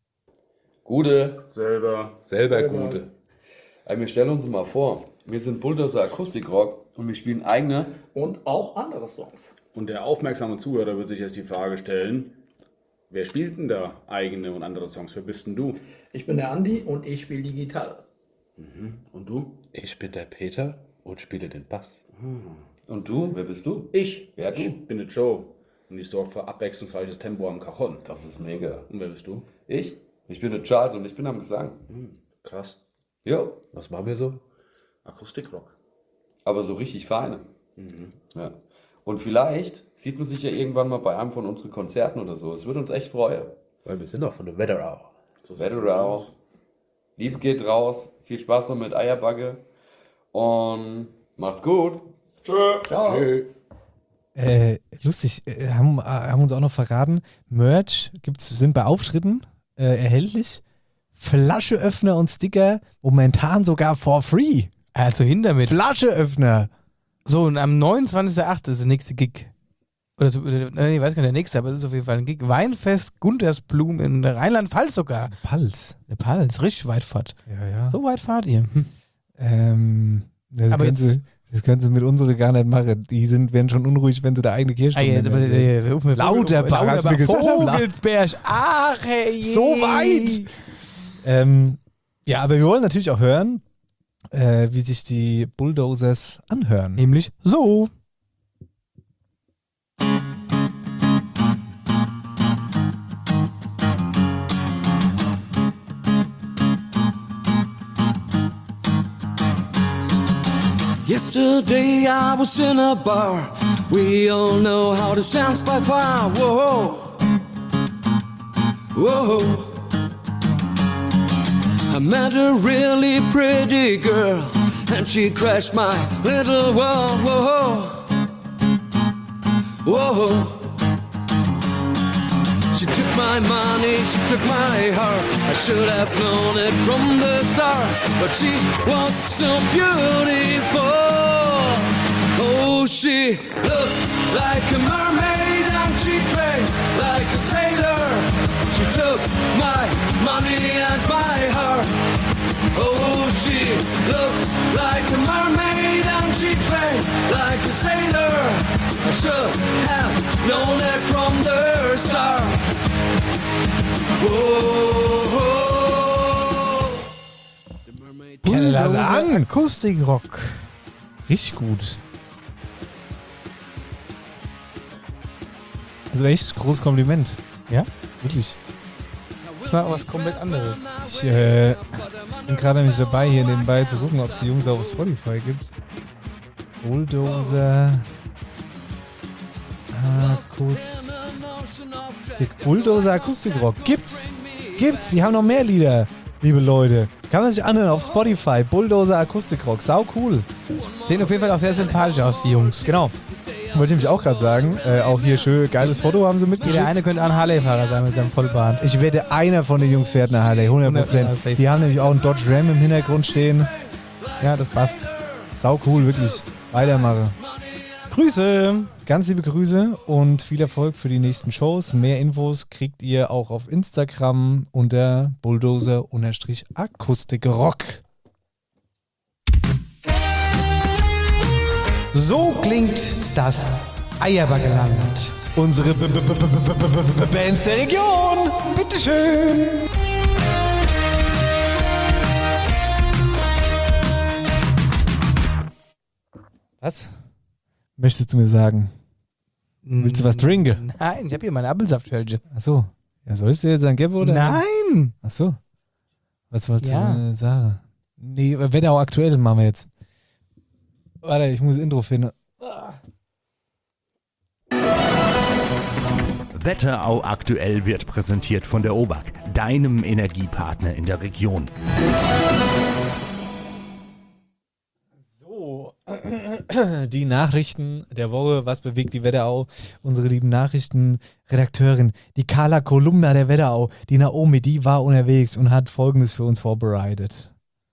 Gute. Selber. Selber Gute. Also wir stellen uns mal vor, wir sind Bulldozer Akustikrock und wir spielen eigene
Und auch andere Songs. Und der aufmerksame Zuhörer wird sich jetzt die Frage stellen, wer spielt denn da eigene und andere Songs? Wer bist denn du?
Ich bin der Andi und ich spiele die Gitarre.
und du?
Ich bin der Peter und spiele den Bass.
Und du? Wer bist du?
Ich.
Wer du?
Ich bin der Joe. Und ich sorge für abwechslungsreiches Tempo am Cajon.
Das ist mega.
Und wer bist du?
Ich? Ich bin der Charles und ich bin am Gesang.
Krass.
Jo,
Was machen wir so?
Akustikrock.
aber so richtig feine. Ja. Und vielleicht sieht man sich ja irgendwann mal bei einem von unseren Konzerten oder so. Es würde uns echt freuen.
Weil wir sind doch von der Wetterau.
So
Wetterau. Liebe geht raus. Viel Spaß noch mit Eierbagge. Und macht's gut.
Ciao.
Tschö.
Äh, lustig, äh, haben, äh, haben uns auch noch verraten, Merch gibt's, sind bei Auftritten äh, erhältlich. Flascheöffner und Sticker momentan sogar for free.
Also hin damit.
Flascheöffner.
So, und am neunundzwanzigsten achten ist der nächste Gig. Oder, so, oder nee, ich weiß gar nicht, der nächste, aber das ist auf jeden Fall ein Gig. Weinfest Guntersblum in Rheinland-Pfalz sogar.
Pals.
Der Pfalz, richtig weit fort.
Ja, ja.
So weit fahrt ihr. Hm.
Ähm, das,
Aber
können
jetzt-
sie, das können sie mit unsere gar nicht machen. Die sind, werden schon unruhig, wenn sie da eigene
Ah,
Kirchstunde
ja,
nehmen.
aber, äh, wir rufen
Lauterbach, als wir gesagt haben, La-
Vogelsberg. Ach, hey.
So weit. Ähm, ja, aber wir wollen natürlich auch hören, äh, wie sich die Bulldozers anhören.
Nämlich so.
Yesterday I was in a bar. We all know how this sounds by far. Whoa, whoa. I met a really pretty girl, and she crashed my little world. Whoa, whoa. She took my money, she took my heart. I should have known it from the start, but she was so beautiful. Oh, she looked like a mermaid and she drank like a sailor. She took my money and my heart. Oh, she looked like a mermaid and she drank like a sailor. I should have known it from the start. Whoa.
Kann er sagen?
Akustikrock.
Richtig gut. Also echt großes Kompliment.
Ja?
Wirklich.
Das war was komplett anderes.
Ich äh, bin gerade nämlich dabei, hier nebenbei zu gucken, ob es die Jungs auch auf Spotify gibt. Bulldozer. Akustik. Bulldozer Akustikrock. Gibt's. Gibt's. Die haben noch mehr Lieder, liebe Leute. Kann man sich anhören auf Spotify. Bulldozer Akustikrock. Sau cool.
Sehen auf jeden Fall auch sehr sympathisch aus, die Jungs.
Genau. Wollte ich nämlich auch gerade sagen. Äh, auch hier schön geiles Foto haben sie mitgeschickt.
Jeder eine könnte ein Harley-Fahrer sein mit seinem Vollbart.
Ich wette, einer von den Jungs fährt eine Harley, hundert Prozent. Die haben nämlich auch einen Dodge Ram im Hintergrund stehen.
Ja, das passt.
Sau cool, wirklich. Weitermache.
Grüße.
Ganz liebe Grüße und viel Erfolg für die nächsten Shows. Mehr Infos kriegt ihr auch auf Instagram unter Bulldozer-Akustikrock.
So klingt das Eierbaggerland.
Unsere B- B- B- B- B- B- Bands der Region.
Bitteschön.
Was? Möchtest du mir sagen? Willst du was trinken?
Nein, ich habe hier meine Apfelsaftschälche.
Achso. Ja, sollst du jetzt sagen, Gäbe oder?
Nein.
Achso. Was wolltest
Ja.
du äh, sagen? Nee, Wetterau aktuell machen wir jetzt. Warte, ich muss Intro finden.
Wetterau aktuell wird präsentiert von der O B A K, deinem Energiepartner in der Region.
So, die Nachrichten der Woche. Was bewegt die Wetterau? Unsere lieben Nachrichtenredakteurin, die Carla Kolumna der Wetterau, die Naomi, die war unterwegs und hat Folgendes für uns vorbereitet.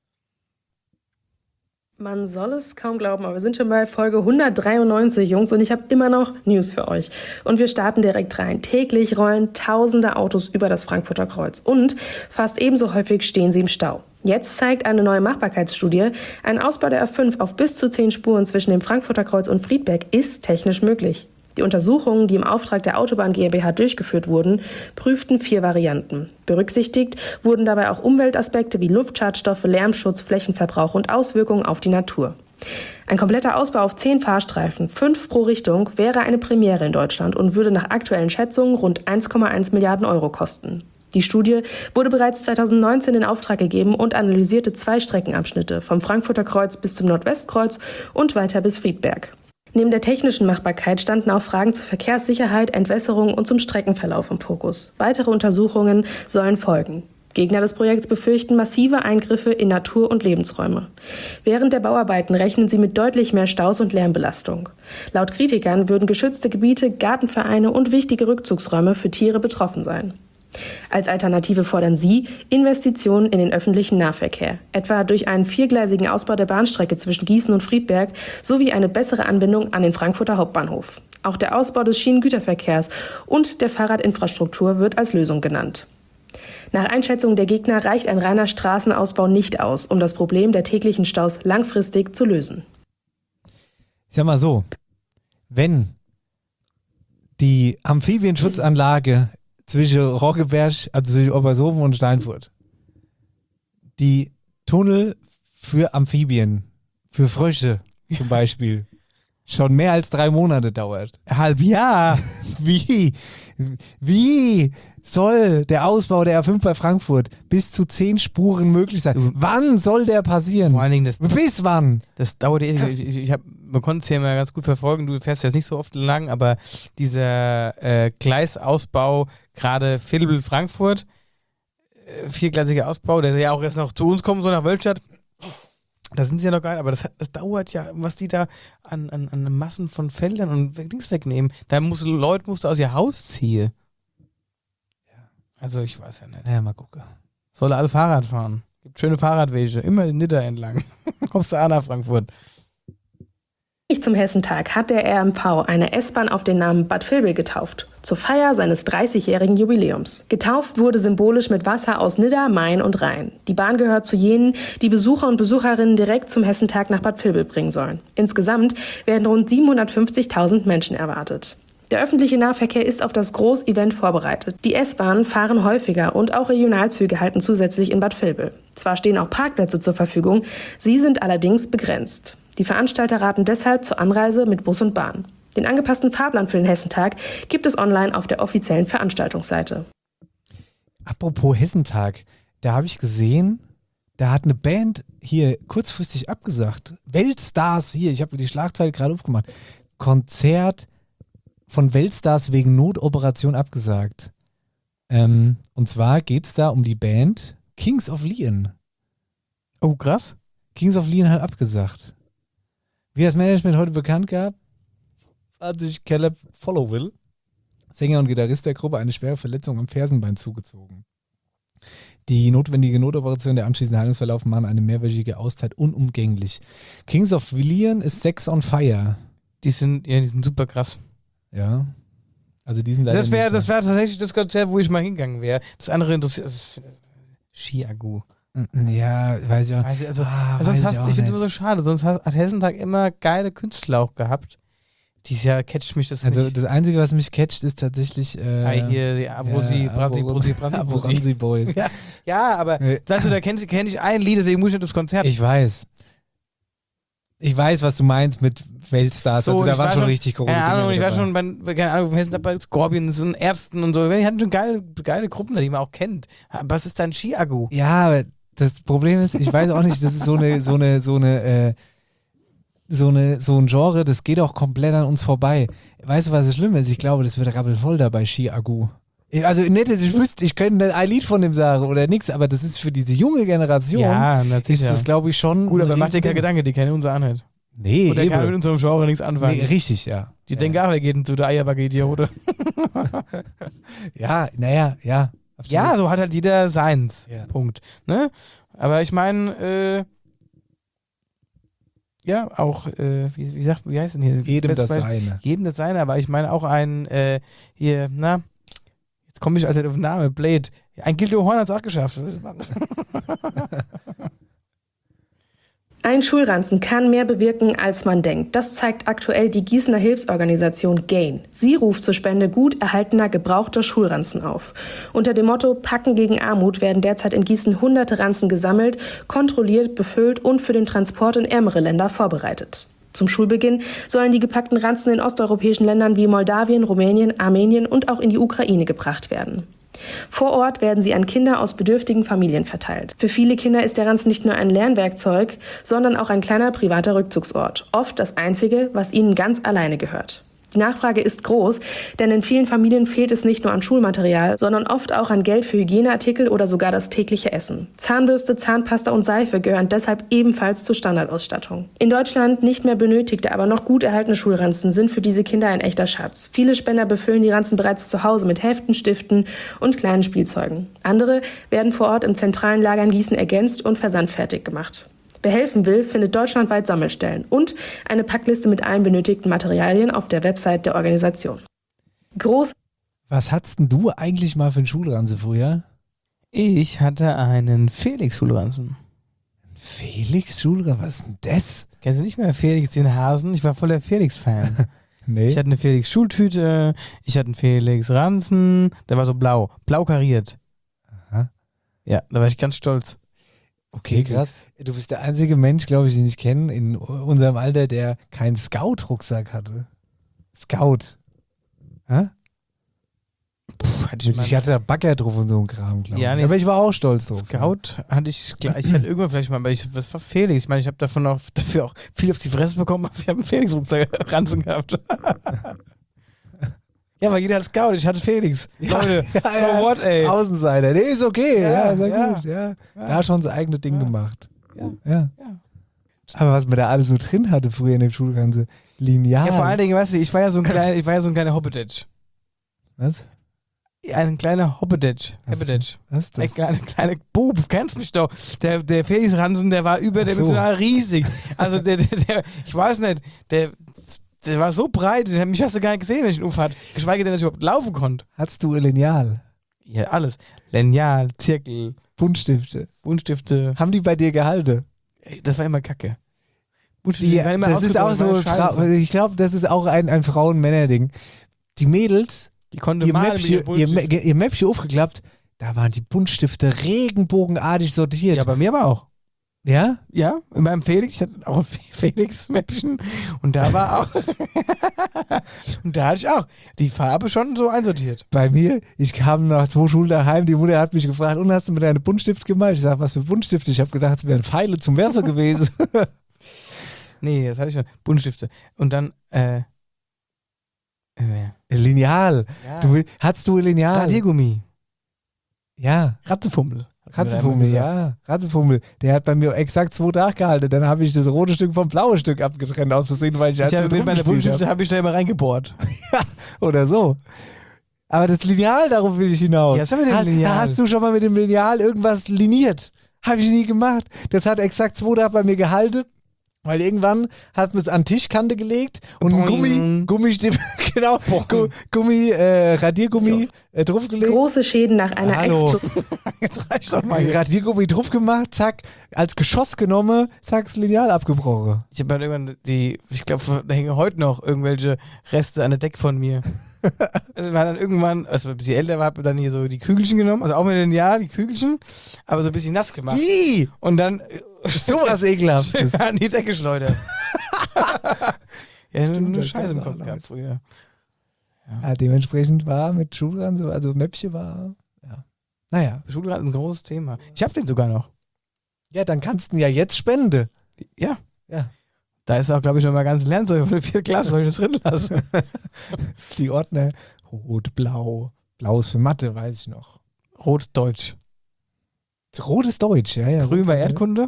Man soll es kaum glauben, aber wir sind schon bei Folge hundertdreiundneunzig, Jungs, und ich habe immer noch News für euch. Und wir starten direkt rein. Täglich rollen tausende Autos über das Frankfurter Kreuz und fast ebenso häufig stehen sie im Stau. Jetzt zeigt eine neue Machbarkeitsstudie, ein Ausbau der A fünf auf bis zu zehn Spuren zwischen dem Frankfurter Kreuz und Friedberg ist technisch möglich. Die Untersuchungen, die im Auftrag der Autobahn GmbH durchgeführt wurden, prüften vier Varianten. Berücksichtigt wurden dabei auch Umweltaspekte wie Luftschadstoffe, Lärmschutz, Flächenverbrauch und Auswirkungen auf die Natur. Ein kompletter Ausbau auf zehn Fahrstreifen, fünf pro Richtung, wäre eine Premiere in Deutschland und würde nach aktuellen Schätzungen rund eins Komma eins Milliarden Euro kosten. Die Studie wurde bereits zweitausendneunzehn in Auftrag gegeben und analysierte zwei Streckenabschnitte, vom Frankfurter Kreuz bis zum Nordwestkreuz und weiter bis Friedberg. Neben der technischen Machbarkeit standen auch Fragen zur Verkehrssicherheit, Entwässerung und zum Streckenverlauf im Fokus. Weitere Untersuchungen sollen folgen. Gegner des Projekts befürchten massive Eingriffe in Natur- und Lebensräume. Während der Bauarbeiten rechnen sie mit deutlich mehr Staus und Lärmbelastung. Laut Kritikern würden geschützte Gebiete, Gartenvereine und wichtige Rückzugsräume für Tiere betroffen sein. Als Alternative fordern sie Investitionen in den öffentlichen Nahverkehr, etwa durch einen viergleisigen Ausbau der Bahnstrecke zwischen Gießen und Friedberg sowie eine bessere Anbindung an den Frankfurter Hauptbahnhof. Auch der Ausbau des Schienengüterverkehrs und der Fahrradinfrastruktur wird als Lösung genannt. Nach Einschätzung der Gegner reicht ein reiner Straßenausbau nicht aus, um das Problem der täglichen Staus langfristig zu lösen.
Ich sag mal so, wenn die Amphibienschutzanlage zwischen Roggeberg, also zwischen Obershofen und Steinfurt, die Tunnel für Amphibien, für Frösche zum Beispiel, schon mehr als drei Monate dauert.
Halb Jahr.
Wie? Wie soll der Ausbau der A fünf bei Frankfurt bis zu zehn Spuren möglich sein? Du, wann soll der passieren?
Vor allen Dingen das,
bis wann?
Das dauert ewig. Ich, ich, ich hab, man konnte es hier mal ganz gut verfolgen. Du fährst jetzt nicht so oft lang, aber dieser äh, Gleisausbau, gerade Vilbel-Frankfurt, äh, viergleisiger Ausbau, der ja auch erst noch zu uns kommen soll, nach Wölstadt. Da sind sie ja noch geil, aber das, das dauert ja, was die da an, an, an Massen von Feldern und Dings wegnehmen. Da musst du Leute musst du aus ihr Haus ziehen. Also ich weiß ja nicht.
Ja, mal gucken.
Soll alle Fahrrad fahren. Gibt schöne Fahrradwege, immer den Nitter entlang. Kommst du an nach Frankfurt.
Pünktlich zum Hessentag hat der R M V eine S-Bahn auf den Namen Bad Vilbel getauft, zur Feier seines dreißigjährigen Jubiläums. Getauft wurde symbolisch mit Wasser aus Nidda, Main und Rhein. Die Bahn gehört zu jenen, die Besucher und Besucherinnen direkt zum Hessentag nach Bad Vilbel bringen sollen. Insgesamt werden rund siebenhundertfünfzigtausend Menschen erwartet. Der öffentliche Nahverkehr ist auf das Großevent vorbereitet. Die S-Bahnen fahren häufiger und auch Regionalzüge halten zusätzlich in Bad Vilbel. Zwar stehen auch Parkplätze zur Verfügung, sie sind allerdings begrenzt. Die Veranstalter raten deshalb zur Anreise mit Bus und Bahn. Den angepassten Fahrplan für den Hessentag gibt es online auf der offiziellen Veranstaltungsseite.
Apropos Hessentag, da habe ich gesehen, da hat eine Band hier kurzfristig abgesagt. Weltstars hier, ich habe die Schlagzeile gerade aufgemacht. Konzert von Weltstars wegen Notoperation abgesagt. Ähm, und zwar geht es da um die Band Kings of Leon.
Oh, krass.
Kings of Leon hat abgesagt. Wie das Management heute bekannt gab, hat sich Caleb Followill, Sänger und Gitarrist der Gruppe, eine schwere Verletzung am Fersenbein zugezogen. Die notwendige Notoperation, der anschließende Heilungsverlauf machen eine mehrwöchige Auszeit unumgänglich. Kings of Leon ist Sex on Fire.
Die sind, ja, die sind super krass.
Ja. Also die sind leider
Das wäre
nicht,
das wär tatsächlich das Konzert, wo ich mal hingegangen wäre. Das andere interessiert. Chiago.
Ja, weiß ich auch
nicht. Also,
ah,
also sonst
weiß
hast,
ich auch
ich finde es
nicht.
immer so schade. Sonst hat, hat Hessentag immer geile Künstler auch gehabt. Dieses Jahr catcht mich das
Also
nicht.
das Einzige, was mich catcht, ist tatsächlich äh,
Ah, hier die Abrosi,
ja,
Bransi,
Abro-
Brosi, Bransi, Brosi.
Abransi Boys.
Ja, ja, aber weißt du, da kenne kenn ich ein Lied, deswegen muss ich nicht das Konzert.
Ich weiß. Ich weiß, was du meinst mit Weltstars. Also da
ich
waren
war
schon richtig große
Keine
Dinge
Ahnung, ich war
dabei.
schon bei, keine Ahnung, vom Hessentag bei Scorpions und Ärzten und so. Die hatten schon geile, geile Gruppen, die man auch kennt. Was ist dann Chiago?
Ja, aber das Problem ist, ich weiß auch nicht, das ist so eine, so eine, so eine, äh, so eine, so ein Genre, das geht auch komplett an uns vorbei. Weißt du, was das Schlimme ist? Ich glaube, das wird rappelvoll dabei, Chiago. Also nicht, dass ich wüsste, ich könnte ein Lied von dem sagen oder nichts, aber das ist für diese junge Generation,
Ja, natürlich.
ist das, glaube ich, schon
Gut,
ein
aber macht dir kein
Riesending.
Gedanke, die kennen unser Anhalt.
Nee,
Und der kann
eben.
mit unserem Genre nichts anfangen.
Nee, richtig, ja.
Die
ja.
denken, ach, wir gehen zu der Eierbacke-Idiote.
Ja, naja, ja. Absolut.
Ja, so hat halt jeder seins.
Ja.
Punkt. Ne? Aber ich meine, äh, ja, auch, äh, wie, wie sagt, wie heißt denn hier?
Jedem
Best
das
Buy-
Seine.
Jedem das Seine, aber ich meine auch ein, äh, hier, na, jetzt komme ich also auf den Namen, Blade. Ein Gildo Horn hat es auch geschafft.
Ein Schulranzen kann mehr bewirken, als man denkt. Das zeigt aktuell die Gießener Hilfsorganisation GAIN. Sie ruft zur Spende gut erhaltener gebrauchter Schulranzen auf. Unter dem Motto Packen gegen Armut werden derzeit in Gießen hunderte Ranzen gesammelt, kontrolliert, befüllt und für den Transport in ärmere Länder vorbereitet. Zum Schulbeginn sollen die gepackten Ranzen in osteuropäischen Ländern wie Moldawien, Rumänien, Armenien und auch in die Ukraine gebracht werden. Vor Ort werden sie an Kinder aus bedürftigen Familien verteilt. Für viele Kinder ist der Ranzen nicht nur ein Lernwerkzeug, sondern auch ein kleiner privater Rückzugsort. Oft das einzige, was ihnen ganz alleine gehört. Die Nachfrage ist groß, denn in vielen Familien fehlt es nicht nur an Schulmaterial, sondern oft auch an Geld für Hygieneartikel oder sogar das tägliche Essen. Zahnbürste, Zahnpasta und Seife gehören deshalb ebenfalls zur Standardausstattung. In Deutschland nicht mehr benötigte, aber noch gut erhaltene Schulranzen sind für diese Kinder ein echter Schatz. Viele Spender befüllen die Ranzen bereits zu Hause mit Heften, Stiften und kleinen Spielzeugen. Andere werden vor Ort im zentralen Lager in Gießen ergänzt und versandfertig gemacht. Wer helfen will, findet deutschlandweit Sammelstellen und eine Packliste mit allen benötigten Materialien auf der Website der Organisation. Groß.
Was hattest denn du eigentlich mal für einen Schulranzen früher?
Ich hatte einen Felix-Schulranzen.
Felix Schulranzen? Was ist denn das?
Kennst du nicht mehr Felix den Hasen? Ich war voll der Felix-Fan.
Nee.
Ich hatte eine Felix-Schultüte, ich hatte einen Felix-Ranzen, der war so blau, blau kariert.
Aha.
Ja, da war ich ganz stolz.
Okay, krass. Du bist der einzige Mensch, glaube ich, den ich kenne in unserem Alter, der keinen Scout-Rucksack hatte. Scout. Hä?
Puh, hatte ich,
Ich hatte da Bagger drauf und so ein Kram, glaube
Ja,
ich.
nee,
Aber ich war auch stolz drauf.
Scout hatte ich, klar, ich hatte irgendwann vielleicht mal, aber ich, das war Felix. Ich meine, ich habe davon auch, dafür auch viel auf die Fresse bekommen, aber ich habe einen Felix-Rucksack-Ranzen gehabt. Ja, weil jeder hat Scout, ich hatte Felix.
Ja,
Leute,
ja,
so
ja.
what, ey.
Außenseiter. Nee, ist okay. Ja,
Ja,
ist ja,
ja.
gut. Ja.
Ja.
Da schon das eigene Ding gemacht.
Ja.
Ja.
Ja.
Aber was man da alles so drin hatte früher in dem Schulranzen, Lineal.
Ja, vor allen Dingen, weißt du, ich war ja so ein kleiner, ich war ja so ein kleiner Hoppetitsch.
Was?
Ein kleiner Hoppedetsch. Hoppedetsch.
Was ist das?
Ein kleiner, kleiner Bub, kennst mich doch. Der, der Felix Hansen, der war überdimensional so. riesig. Also der, der, der, ich weiß nicht, der, der war so breit, mich hast du gar nicht gesehen, wenn ich ihn umfahrt. Geschweige denn, dass ich überhaupt laufen konnte.
Hattest du ein Lineal?
Ja, alles. Lineal, Zirkel.
Buntstifte.
Buntstifte.
Haben die bei dir gehalten?
Das war immer Kacke.
Die,
immer
das ist auch so, Fra- ich glaube, das ist auch ein, ein Frauen-Männer-Ding. Die Mädels,
die konnten
ihr,
malen
Mäppchen,
mit ihren
ihr,
Buntstiften.
Mä- ihr Mäppchen aufgeklappt, da waren die Buntstifte regenbogenartig sortiert.
Ja, bei mir aber auch.
Ja?
Ja, in meinem Felix, ich hatte auch ein Felix-Mäppchen und da war auch, und da hatte ich auch die Farbe schon so einsortiert.
Bei mir, ich kam nach zwei Schultagen heim, die Mutter hat mich gefragt, und hast du mit deinem Buntstift gemalt? Ich sag, was für Buntstifte? Ich habe gedacht, es wären Pfeile zum Werfer gewesen.
Nee, das hatte ich schon. Buntstifte. Und dann, äh, äh
Lineal.
Ja.
Du, will- hattest du ein Lineal?
Radiergummi.
Ja.
Ratzefummel.
Ratzefummel, ja. Ratzefummel. Der hat bei mir exakt zwei Tage gehalten. Dann habe ich das rote Stück vom blauen Stück abgetrennt aus Versehen, weil ich,
Ich
halt
habe
so
mit meiner
rumgespielt
Buntstifte
hab.
habe ich da immer reingebohrt.
Oder so. Aber das Lineal, darauf will ich hinaus.
Ja, was haben wir denn
Ha-
Lineal?
Hast du schon mal mit dem Lineal irgendwas liniert? Habe ich nie gemacht. Das hat exakt zwei Tage bei mir gehalten. Weil irgendwann hat man es an die Tischkante gelegt und ein Gummi, Gummistift, genau, Gu- Gummi, äh, Radiergummi äh, draufgelegt.
Große Schäden nach einer
Hallo.
Explosion.
Jetzt reicht doch mal.
Ein Radiergummi drauf gemacht, zack, als Geschoss genommen, zack, das Lineal abgebrochen.
Ich habe dann irgendwann die, ich glaube, da hängen heute noch irgendwelche Reste an der Decke von mir. Also wir haben dann irgendwann, also ein bisschen älter war, hat man dann hier so die Kügelchen genommen, also auch mit dem Jahr die Kügelchen, aber so ein bisschen nass gemacht.
Ih!
Und dann
So was Ekelhaftes.
schön an die Decke schleudert. Ja,
Stimmt,
nur
das
Scheiße im
kann
Kopf
man
gehabt früher.
Ja, dementsprechend war mit Schulran so, also Mäppchen war, ja. Naja.
Schulrat ist ein großes Thema. Ich habe den sogar noch.
Ja, dann kannst du ihn ja jetzt spenden.
Ja.
Ja.
Da ist auch, glaube ich, noch mal ganz Lernzeug für die vierte Klasse, soll ich das drin lassen?
Die Ordner, rot, blau, blau ist für Mathe, weiß ich noch.
Rot, Deutsch.
Rot ist Deutsch, ja, ja.
Grün war Erdkunde.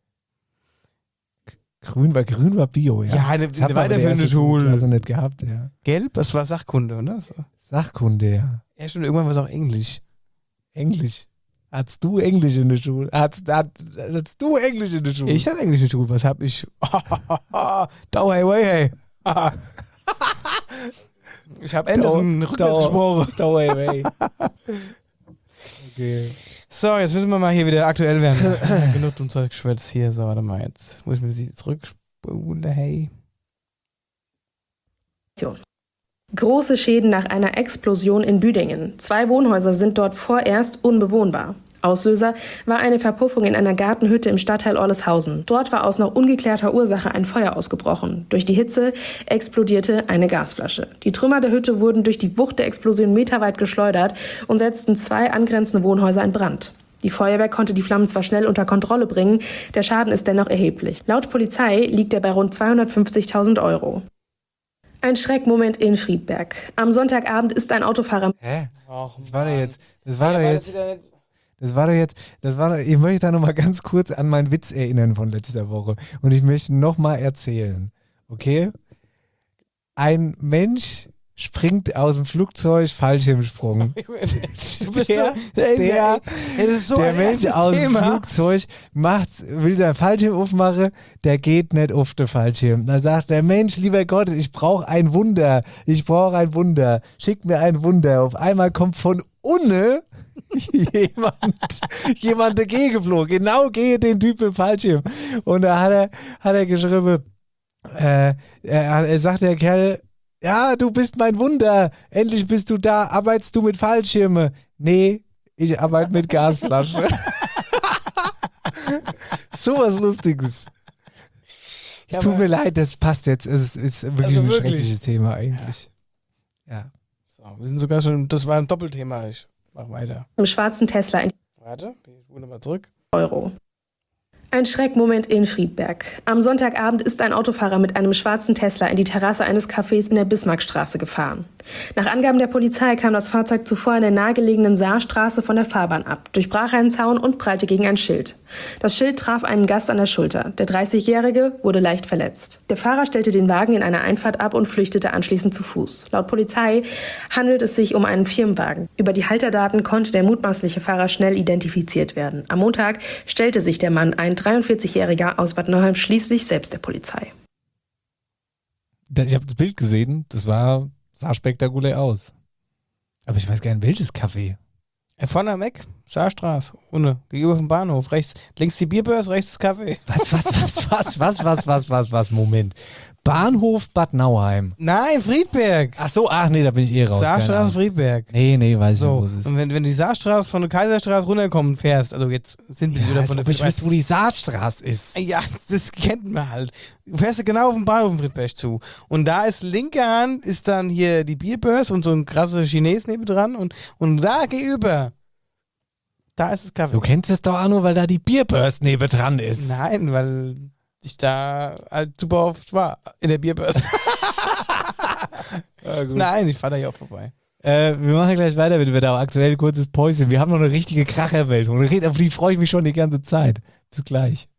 Grün war, grün war Bio, ja.
Ja, eine,
Das hat
eine
man aber in der
weiterführende
ersten
Schule.
Klasse nicht gehabt, ja.
Gelb, das war Sachkunde, oder? So.
Sachkunde, ja.
Ja, stimmt, irgendwann war es auch Englisch.
Englisch. Hattest du Englisch in der Schule? Hattest, hat, hattest du Englisch in der Schule?
Ich hatte Englisch in der Schule, was hab ich? Dau, hey, way, hey. Ich hab Anderson
Dau-
rückwärts
Dau-
gesprochen.
Dau, hey, hey. Okay.
So, jetzt müssen wir mal hier wieder aktuell werden. Genug zum Zeug geschwätzt hier. So, warte mal, jetzt muss ich mir sie zurückspulen, hey.
Große Schäden nach einer Explosion in Büdingen. Zwei Wohnhäuser sind dort vorerst unbewohnbar. Auslöser war eine Verpuffung in einer Gartenhütte im Stadtteil Orleshausen. Dort war aus noch ungeklärter Ursache ein Feuer ausgebrochen. Durch die Hitze explodierte eine Gasflasche. Die Trümmer der Hütte wurden durch die Wucht der Explosion meterweit geschleudert und setzten zwei angrenzende Wohnhäuser in Brand. Die Feuerwehr konnte die Flammen zwar schnell unter Kontrolle bringen, der Schaden ist dennoch erheblich. Laut Polizei liegt er bei rund zweihundertfünfzigtausend Euro. Ein Schreckmoment in Friedberg. Am Sonntagabend ist ein Autofahrer...
Hä? Das war doch jetzt... Das war doch jetzt... Das war doch jetzt, das war doch, ich möchte da nochmal ganz kurz an meinen Witz erinnern von letzter Woche. Und ich möchte nochmal erzählen. Okay? Ein Mensch springt aus dem Flugzeug, Fallschirmsprung.
Du bist
der,
so,
der,
der, das ist so
der
ein
Mensch
ernstes
aus dem
Thema.
Flugzeug macht, will seinen Fallschirm aufmachen, der geht nicht auf den Fallschirm. Da sagt der Mensch, lieber Gott, ich brauche ein Wunder. Ich brauche ein Wunder. Schick mir ein Wunder. Auf einmal kommt von unten jemand, jemand dagegen geflogen. Genau gegen den Typ im Fallschirm. Und da hat er, hat er geschrieben, äh, er, er sagt der Kerl, ja, du bist mein Wunder. Endlich bist du da. Arbeitest du mit Fallschirme? Nee, ich arbeite mit Gasflasche. So was Lustiges. Es
Ja,
tut
aber-
mir leid, das passt jetzt. Es ist, ist wirklich
Also
ein
wirklich.
schreckliches Thema eigentlich. Ja.
So, wir sind sogar schon, das war ein Doppelthema. Ich mach weiter.
im schwarzen Tesla in
Warte, ich spule mal zurück.
Euro. Ein Schreckmoment in Friedberg. Am Sonntagabend ist ein Autofahrer mit einem schwarzen Tesla in die Terrasse eines Cafés in der Bismarckstraße gefahren. Nach Angaben der Polizei kam das Fahrzeug zuvor in der nahegelegenen Saarstraße von der Fahrbahn ab, durchbrach einen Zaun und prallte gegen ein Schild. Das Schild traf einen Gast an der Schulter. Der dreißigjährige wurde leicht verletzt. Der Fahrer stellte den Wagen in einer Einfahrt ab und flüchtete anschließend zu Fuß. Laut Polizei handelt es sich um einen Firmenwagen. Über die Halterdaten konnte der mutmaßliche Fahrer schnell identifiziert werden. Am Montag stellte sich der Mann, ein dreiundvierzigjähriger aus Bad Nauheim, schließlich selbst der Polizei.
Ich habe das Bild gesehen, das war, sah spektakulär aus. Aber ich weiß gar nicht, welches Café.
Vorne am Eck, Saarstraße, ohne, gegenüber vom Bahnhof, rechts, links die Bierbörse, rechts das Café.
Was, was, was, was, was, was, was, was, was, Moment. Bahnhof Bad Nauheim.
Nein, Friedberg.
Ach so, ach nee, da bin ich eh raus.
Saarstraße, Friedberg.
Nee, nee, weiß ich
so.
nicht, wo es ist.
Und wenn, wenn du die Saarstraße von der Kaiserstraße runterkommen fährst, also jetzt sind wir
Ja,
wieder
als
von der
ob ich wüsste, wo die Saarstraße ist.
Ja, das kennt man halt. Du fährst genau auf den Bahnhof in Friedberg zu. Und da ist linke Hand, ist dann hier die Bierbörse und so ein krasser Chines nebendran. Und, und da gegenüber, da ist das Café.
Du kennst es doch auch nur, weil da die Bierbörse nebendran ist.
Nein, weil ich da halt super oft war, in der Bierbörse.
Ja, gut.
Nein, ich fahre da hier auch vorbei.
Äh, wir machen gleich weiter mit Wetter, aktuell kurzes Päuschen. Wir haben noch eine richtige Krachermeldung. Auf die freue ich mich schon die ganze Zeit. Bis gleich.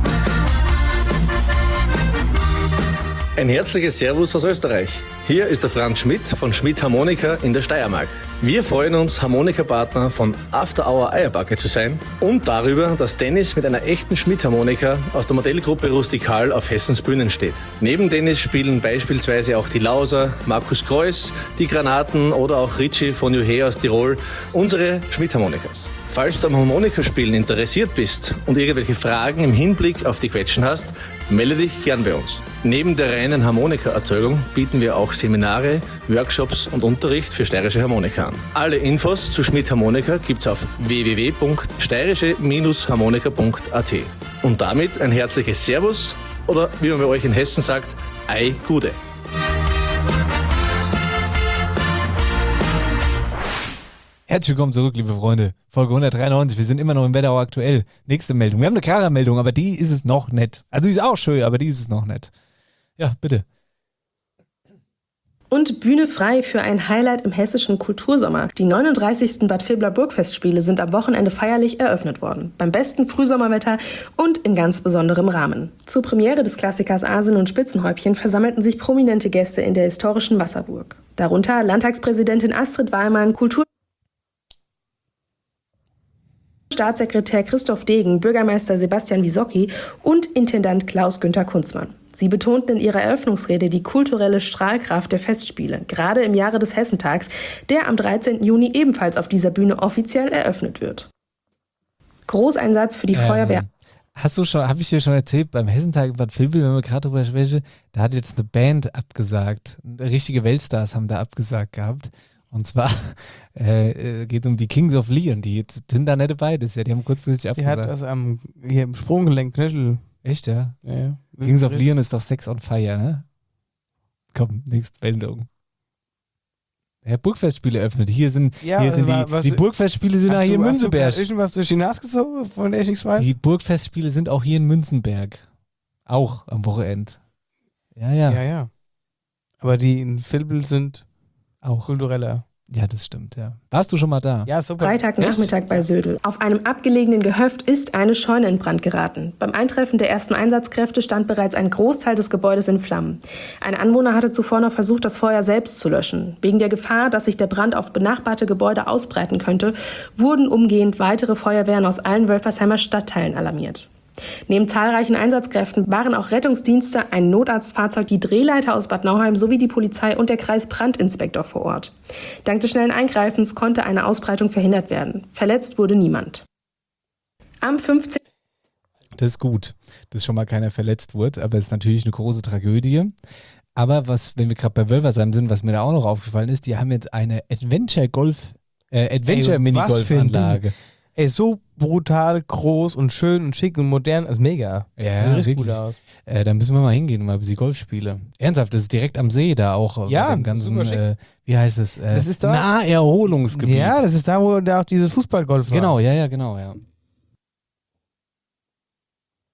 Ein herzliches Servus aus Österreich. Hier ist der Franz Schmidt von Schmidt Harmonika in der Steiermark. Wir freuen uns, Harmonikapartner von After Hour Eierbacke zu sein und darüber, dass Dennis mit einer echten Schmidt-Harmonika aus der Modellgruppe Rustikal auf Hessens Bühnen steht. Neben Dennis spielen beispielsweise auch die Lauser, Markus Kreuz, die Granaten oder auch Ritchie von Juhe aus Tirol unsere Schmidt-Harmonikas. Falls du am Harmonikaspielen interessiert bist und irgendwelche Fragen im Hinblick auf die Quetschen hast, melde dich gern bei uns. Neben der reinen Harmonikaerzeugung bieten wir auch Seminare, Workshops und Unterricht für steirische Harmonika an. Alle Infos zu Schmidt Harmonika gibt's auf w w w punkt steirische harmonika punkt a t. Und damit ein herzliches Servus oder wie man bei euch in Hessen sagt, Ei Gude.
Herzlich willkommen zurück, liebe Freunde. Folge hundertdreiundneunzig, wir sind immer noch im Wetterau aktuell. Nächste Meldung. Wir haben eine Krachermeldung, aber die ist es noch nicht. Also die ist auch schön, aber die ist es noch nicht. Ja, bitte.
Und Bühne frei für ein Highlight im hessischen Kultursommer. Die neununddreißigsten Bad Vilbler Burgfestspiele sind am Wochenende feierlich eröffnet worden. Beim besten Frühsommerwetter und in ganz besonderem Rahmen. Zur Premiere des Klassikers Asen und Spitzenhäubchen versammelten sich prominente Gäste in der historischen Wasserburg. Darunter Landtagspräsidentin Astrid Wallmann, Kultur Staatssekretär Christoph Degen, Bürgermeister Sebastian Wisocki und Intendant Klaus-Günther Kunzmann. Sie betonten in ihrer Eröffnungsrede die kulturelle Strahlkraft der Festspiele, gerade im Jahre des Hessentags, der am dreizehnten Juni ebenfalls auf dieser Bühne offiziell eröffnet wird. Großeinsatz für die
ähm,
Feuerwehr.
Hast du schon, habe ich dir schon erzählt, beim Hessentag in Bad Vilbel, wenn wir gerade drüber sprechen, da hat jetzt eine Band abgesagt. Richtige Weltstars haben da abgesagt gehabt. Und zwar äh, geht es um die Kings of Leon, die jetzt sind da nicht dabei, das ja, die haben kurzfristig abgesagt.
Die hat das am hier im Sprunggelenk, Knöchel.
Echt, ja?
Ja, ja.
Kings of Leon ist doch Sex on Fire, ne? Komm, nächste Meldung. Ja, Burgfestspiele eröffnet. Hier sind,
ja,
hier sind
was,
die,
was,
die Burgfestspiele sind auch hier in Münzenberg.
Hast du irgendwas durch die Nase gezogen, von der ich nichts weiß?
Die Burgfestspiele sind auch hier in Münzenberg. Auch am Wochenende. Ja, ja.
Ja, ja. Aber die in Vilbel sind
auch
kultureller.
Ja, das stimmt, ja. Warst du schon mal da?
Ja, super.
Freitagnachmittag bei Södel. Auf einem abgelegenen Gehöft ist eine Scheune in Brand geraten. Beim Eintreffen der ersten Einsatzkräfte stand bereits ein Großteil des Gebäudes in Flammen. Ein Anwohner hatte zuvor noch versucht, das Feuer selbst zu löschen. Wegen der Gefahr, dass sich der Brand auf benachbarte Gebäude ausbreiten könnte, wurden umgehend weitere Feuerwehren aus allen Wölfersheimer Stadtteilen alarmiert. Neben zahlreichen Einsatzkräften waren auch Rettungsdienste, ein Notarztfahrzeug, die Drehleiter aus Bad Nauheim sowie die Polizei und der Kreisbrandinspektor vor Ort. Dank des schnellen Eingreifens konnte eine Ausbreitung verhindert werden. Verletzt wurde niemand. Am fünfzehnten
Das ist gut, dass schon mal keiner verletzt wurde, aber es ist natürlich eine große Tragödie. Aber was, wenn wir gerade bei Wölfersheim sind, was mir da auch noch aufgefallen ist, die haben jetzt eine Adventure-Golf, äh, Adventure-Minigolf-Anlage.
Ey, so brutal groß und schön und schick und modern, also mega.
Ja,
sieht richtig
wirklich.
gut aus.
Äh, da müssen wir mal hingehen und mal ein bisschen Golf spielen. Ernsthaft, das ist direkt am See da auch.
Ja,
dem ganzen,
super schick.
Äh, wie heißt es? Äh,
Das ist da-
Naherholungsgebiet.
Ja, das ist da, wo da auch dieses Fußballgolf war.
Genau, ja, ja, genau, ja.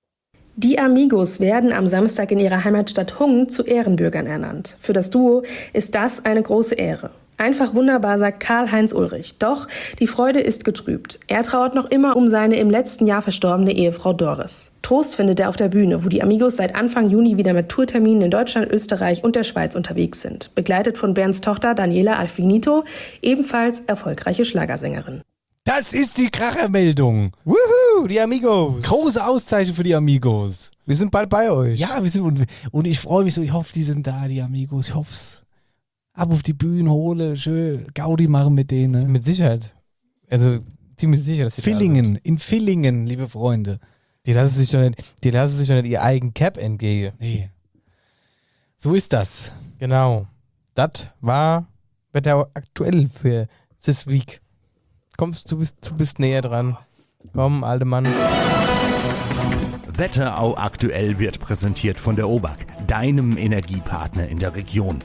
Die Amigos werden am Samstag in ihrer Heimatstadt Hungen zu Ehrenbürgern ernannt. Für das Duo ist das eine große Ehre. Einfach wunderbar, sagt Karl-Heinz Ulrich. Doch die Freude ist getrübt. Er trauert noch immer um seine im letzten Jahr verstorbene Ehefrau Doris. Trost findet er auf der Bühne, wo die Amigos seit Anfang Juni wieder mit Tourterminen in Deutschland, Österreich und der Schweiz unterwegs sind. Begleitet von Bernds Tochter Daniela Alfinito, ebenfalls erfolgreiche Schlagersängerin.
Das ist die Krachermeldung.
Wuhu, die Amigos.
Große Auszeichnung für die Amigos.
Wir sind bald bei euch.
Ja, wir sind und, und ich freue mich so, ich hoffe, die sind da, die Amigos. Ich hoffe es. Ab auf die Bühnen hole, schön Gaudi machen mit denen.
Mit Sicherheit. Also ziemlich sicher, dass sie
Villingen,
da sind.
in Villingen, liebe Freunde.
Die lassen sich doch nicht, die lassen sich doch nicht ihr eigen Cap entgegen.
Nee. So ist das.
Genau. Das war Wetter aktuell für this week. Kommst du bist, du bist näher dran. Komm, alte Mann.
Wetterau aktuell wird präsentiert von der O B A K, deinem Energiepartner in der Region.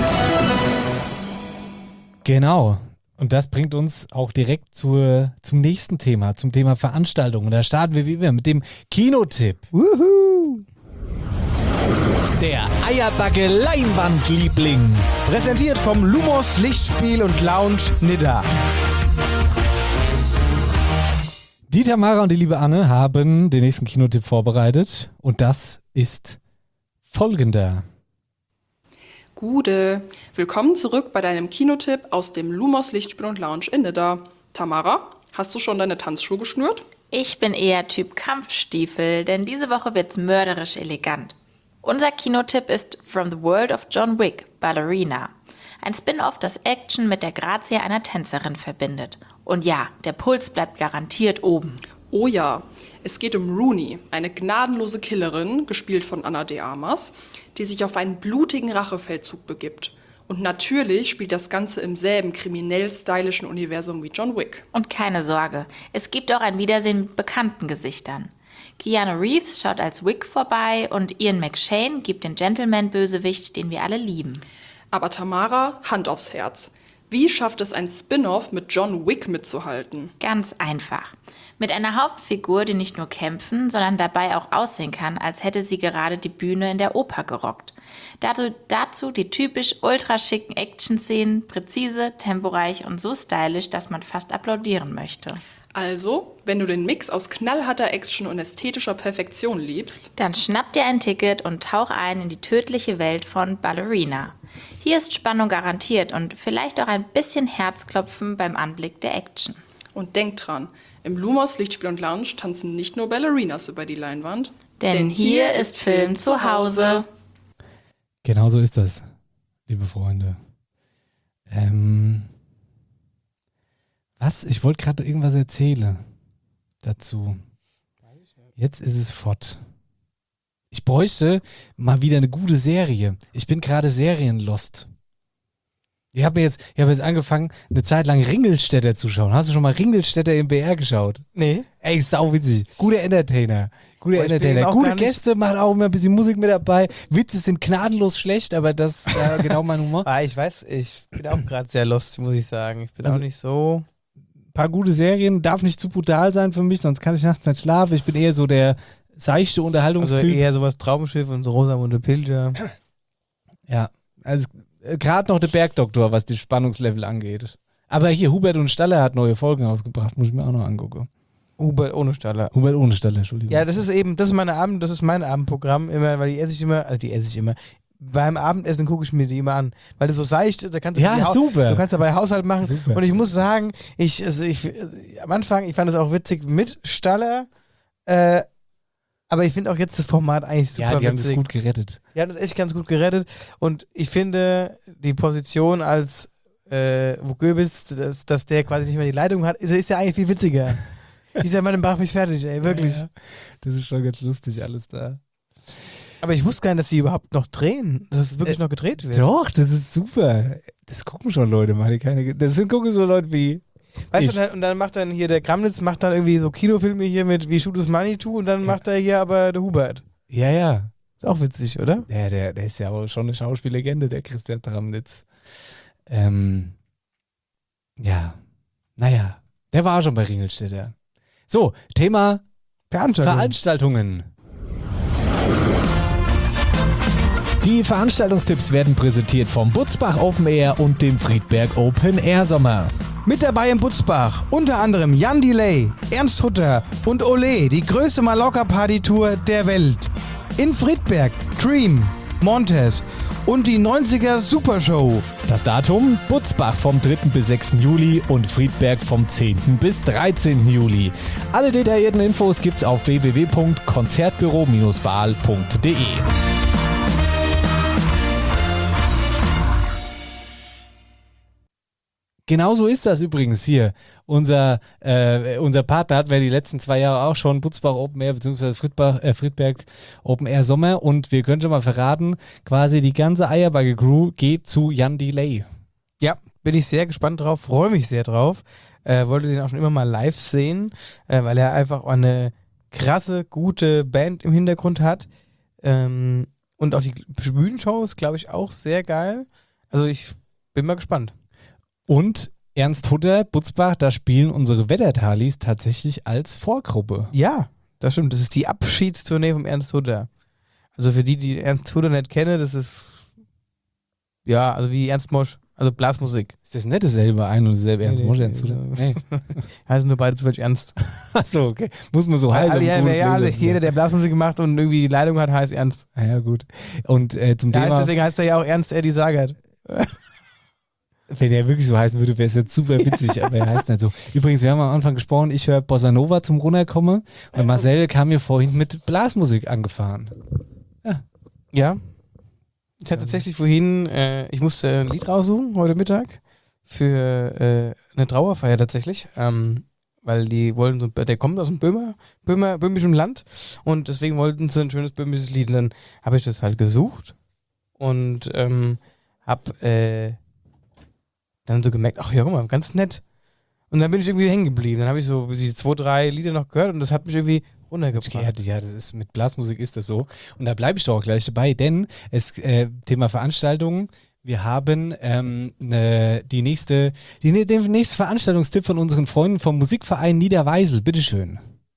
Genau. Und das bringt uns auch direkt zur, zum nächsten Thema, zum Thema Veranstaltungen. Da starten wir wie immer mit dem Kinotipp.
Wuhu!
Der Eierbacke Leinwandliebling.
Präsentiert vom Lumos Lichtspiel und Lounge Nidda.
Die Tamara und die liebe Anne haben den nächsten Kinotipp vorbereitet und das ist folgender.
Gude, willkommen zurück bei deinem Kinotipp aus dem Lumos Lichtspiel und Lounge in Nidda. Tamara, hast du schon deine Tanzschuhe geschnürt?
Ich bin eher Typ Kampfstiefel, denn diese Woche wird's mörderisch elegant. Unser Kinotipp ist From the World of John Wick, Ballerina. Ein Spin-off, das Action mit der Grazie einer Tänzerin verbindet. Und ja, der Puls bleibt garantiert oben.
Oh ja, es geht um Rooney, eine gnadenlose Killerin, gespielt von Ana de Armas, die sich auf einen blutigen Rachefeldzug begibt. Und natürlich spielt das Ganze im selben kriminell-stylischen Universum wie John Wick.
Und keine Sorge, es gibt auch ein Wiedersehen mit bekannten Gesichtern. Keanu Reeves schaut als Wick vorbei und Ian McShane gibt den Gentleman-Bösewicht, den wir alle lieben.
Aber Tamara, Hand aufs Herz. Wie schafft es ein Spin-off mit John Wick mitzuhalten?
Ganz einfach. Mit einer Hauptfigur, die nicht nur kämpfen, sondern dabei auch aussehen kann, als hätte sie gerade die Bühne in der Oper gerockt. Dazu, dazu die typisch ultraschicken Action-Szenen, präzise, temporeich und so stylisch, dass man fast applaudieren möchte.
Also, wenn du den Mix aus knallharter Action und ästhetischer Perfektion liebst,
dann schnapp dir ein Ticket und tauch ein in die tödliche Welt von Ballerina. Hier ist Spannung garantiert und vielleicht auch ein bisschen Herzklopfen beim Anblick der Action.
Und denk dran, im Lumos Lichtspiel und Lounge tanzen nicht nur Ballerinas über die Leinwand.
Denn, Denn hier ist Film zu Hause.
Genau so ist das, liebe Freunde. Ähm... Was? Ich wollte gerade irgendwas erzählen dazu. Jetzt ist es fort. Ich bräuchte mal wieder eine gute Serie. Ich bin gerade serienlost. Ich habe jetzt, ich hab jetzt angefangen, eine Zeit lang Ringelstädter zu schauen. Hast du schon mal Ringelstädter im B R geschaut?
Nee.
Ey, sauwitzig. Guter Entertainer. Guter
Boah,
Entertainer. Gute Gäste, macht auch immer ein bisschen Musik mit dabei. Witze sind gnadenlos schlecht, aber das ist äh, genau mein Humor.
Ah, ich weiß, ich bin auch gerade sehr lost, muss ich sagen. Ich bin
Also,
auch nicht so...
Paar gute Serien, darf nicht zu brutal sein für mich, sonst kann ich nachts nicht schlafen. Ich bin eher so der seichte Unterhaltungstyp.
Also eher sowas Traumschiff und so Rosamunde Pilcher.
Ja, also äh, gerade noch der Bergdoktor, was die Spannungslevel angeht. Aber hier, Hubert und Staller hat neue Folgen ausgebracht, muss ich mir auch noch angucken.
Hubert ohne Staller.
Hubert ohne Staller, Entschuldigung.
Ja, das ist eben, das ist meine Abend, das ist mein Abendprogramm immer, weil die esse ich immer, also die esse ich immer. Beim Abendessen gucke ich mir die immer an, weil das so seicht ist, da kannst du
Ja,
die
super.
Du kannst dabei Haushalt machen.
Super.
Und ich muss sagen, ich, also ich, am Anfang, ich fand das auch witzig mit Staller, äh, aber ich finde auch jetzt das Format eigentlich super
Ja, die haben
witzig.
das gut gerettet.
Die haben das echt ganz gut gerettet und ich finde die Position als äh, wo Goebbels, dass, dass der quasi nicht mehr die Leitung hat, ist, ist ja eigentlich viel witziger. Dieser Mann macht mich fertig, ey, wirklich.
Ja, ja. Das ist schon ganz lustig alles da.
Aber ich wusste gar nicht, dass sie überhaupt noch drehen, dass es wirklich
Äh,
noch gedreht wird.
Doch, das ist super. Das gucken schon Leute, mal keine. Das sind gucken so Leute wie.
Weißt
ich.
du, dann, und dann macht dann hier der Kramnitz macht dann irgendwie so Kinofilme hier mit wie Shoot is Money to und dann ja. macht er hier aber der Hubert.
Ja, ja.
Ist auch witzig, oder?
Ja, der, der ist ja auch schon eine Schauspiellegende, der Christian Kramnitz. Ähm, ja. Naja, der war auch schon bei Ringelstädter. So, Thema
Veranstaltungen.
Veranstaltungen. Die Veranstaltungstipps werden präsentiert vom Butzbach Open Air und dem Friedberg Open Air Sommer.
Mit dabei im Butzbach unter anderem Jan Delay, Ernst Hutter und Ole, die größte Mallorca-Party-Tour der Welt. In Friedberg Dream, Montez und die neunziger Supershow.
Das Datum: Butzbach vom dritten bis sechsten Juli und Friedberg vom zehnten bis dreizehnten Juli. Alle detaillierten Infos gibt's auf w w w punkt konzertbüro Bindestrich baal punkt de. Genauso ist das übrigens hier. Unser, äh, unser Partner hatten wir die letzten zwei Jahre auch schon, Butzbach Open Air bzw. Friedbach, äh, Friedberg Open Air Sommer, und wir können schon mal verraten, quasi die ganze Eierbagge-Crew geht zu Jan Delay.
Ja, bin ich sehr gespannt drauf, freue mich sehr drauf. Äh, wollte den auch schon immer mal live sehen, äh, weil er einfach auch eine krasse, gute Band im Hintergrund hat. Ähm, und auch die Bühnenshows, glaube ich, auch sehr geil. Also ich bin mal gespannt.
Und Ernst Hutter, Butzbach, da spielen unsere Wettertalis tatsächlich als Vorgruppe.
Ja, das stimmt. Das ist die Abschiedstournee vom Ernst Hutter. Also für die, die Ernst Hutter nicht kennen, das ist ja, also wie Ernst Mosch, also Blasmusik.
Ist das nicht dasselbe ein und dasselbe Ernst
Nee,
Mosch,
nee,
Ernst Hutter?
nee. Heißen nur beide zufällig Ernst.
Achso, okay. Muss man so
Ja,
heißen.
alle, ja, ja, alle, jeder, der Blasmusik macht und irgendwie die Leitung hat, heißt Ernst.
Ja, ja gut. Und äh, zum
Ja,
Thema...
heißt, deswegen heißt er ja auch Ernst Eddie Sagert.
Wenn er wirklich so heißen würde, wäre es jetzt super witzig, aber er heißt nicht so. Übrigens, wir haben am Anfang gesprochen, ich höre Bossa Nova zum Runterkommen und Marcel kam mir vorhin mit Blasmusik angefahren. Ja.
Ja. Ich hatte tatsächlich vorhin, äh, ich musste ein Lied raussuchen heute Mittag für äh, eine Trauerfeier tatsächlich, ähm, weil die wollen so, der kommt aus dem Böhmer, Böhmer, böhmischen Land und deswegen wollten sie ein schönes böhmisches Lied. Und dann habe ich das halt gesucht und ähm, habe äh, dann so gemerkt, ach ja, guck mal, ganz nett. Und dann bin ich irgendwie hängen geblieben. Dann habe ich so die zwei, drei Lieder noch gehört und das hat mich irgendwie runtergebracht.
Ja, das ist, mit Blasmusik ist das so. Und da bleibe ich doch auch gleich dabei, denn es äh, Thema Veranstaltungen, wir haben ähm, ne, die nächste, die, den nächsten Veranstaltungstipp von unseren Freunden vom Musikverein Niederweisel. Bitteschön.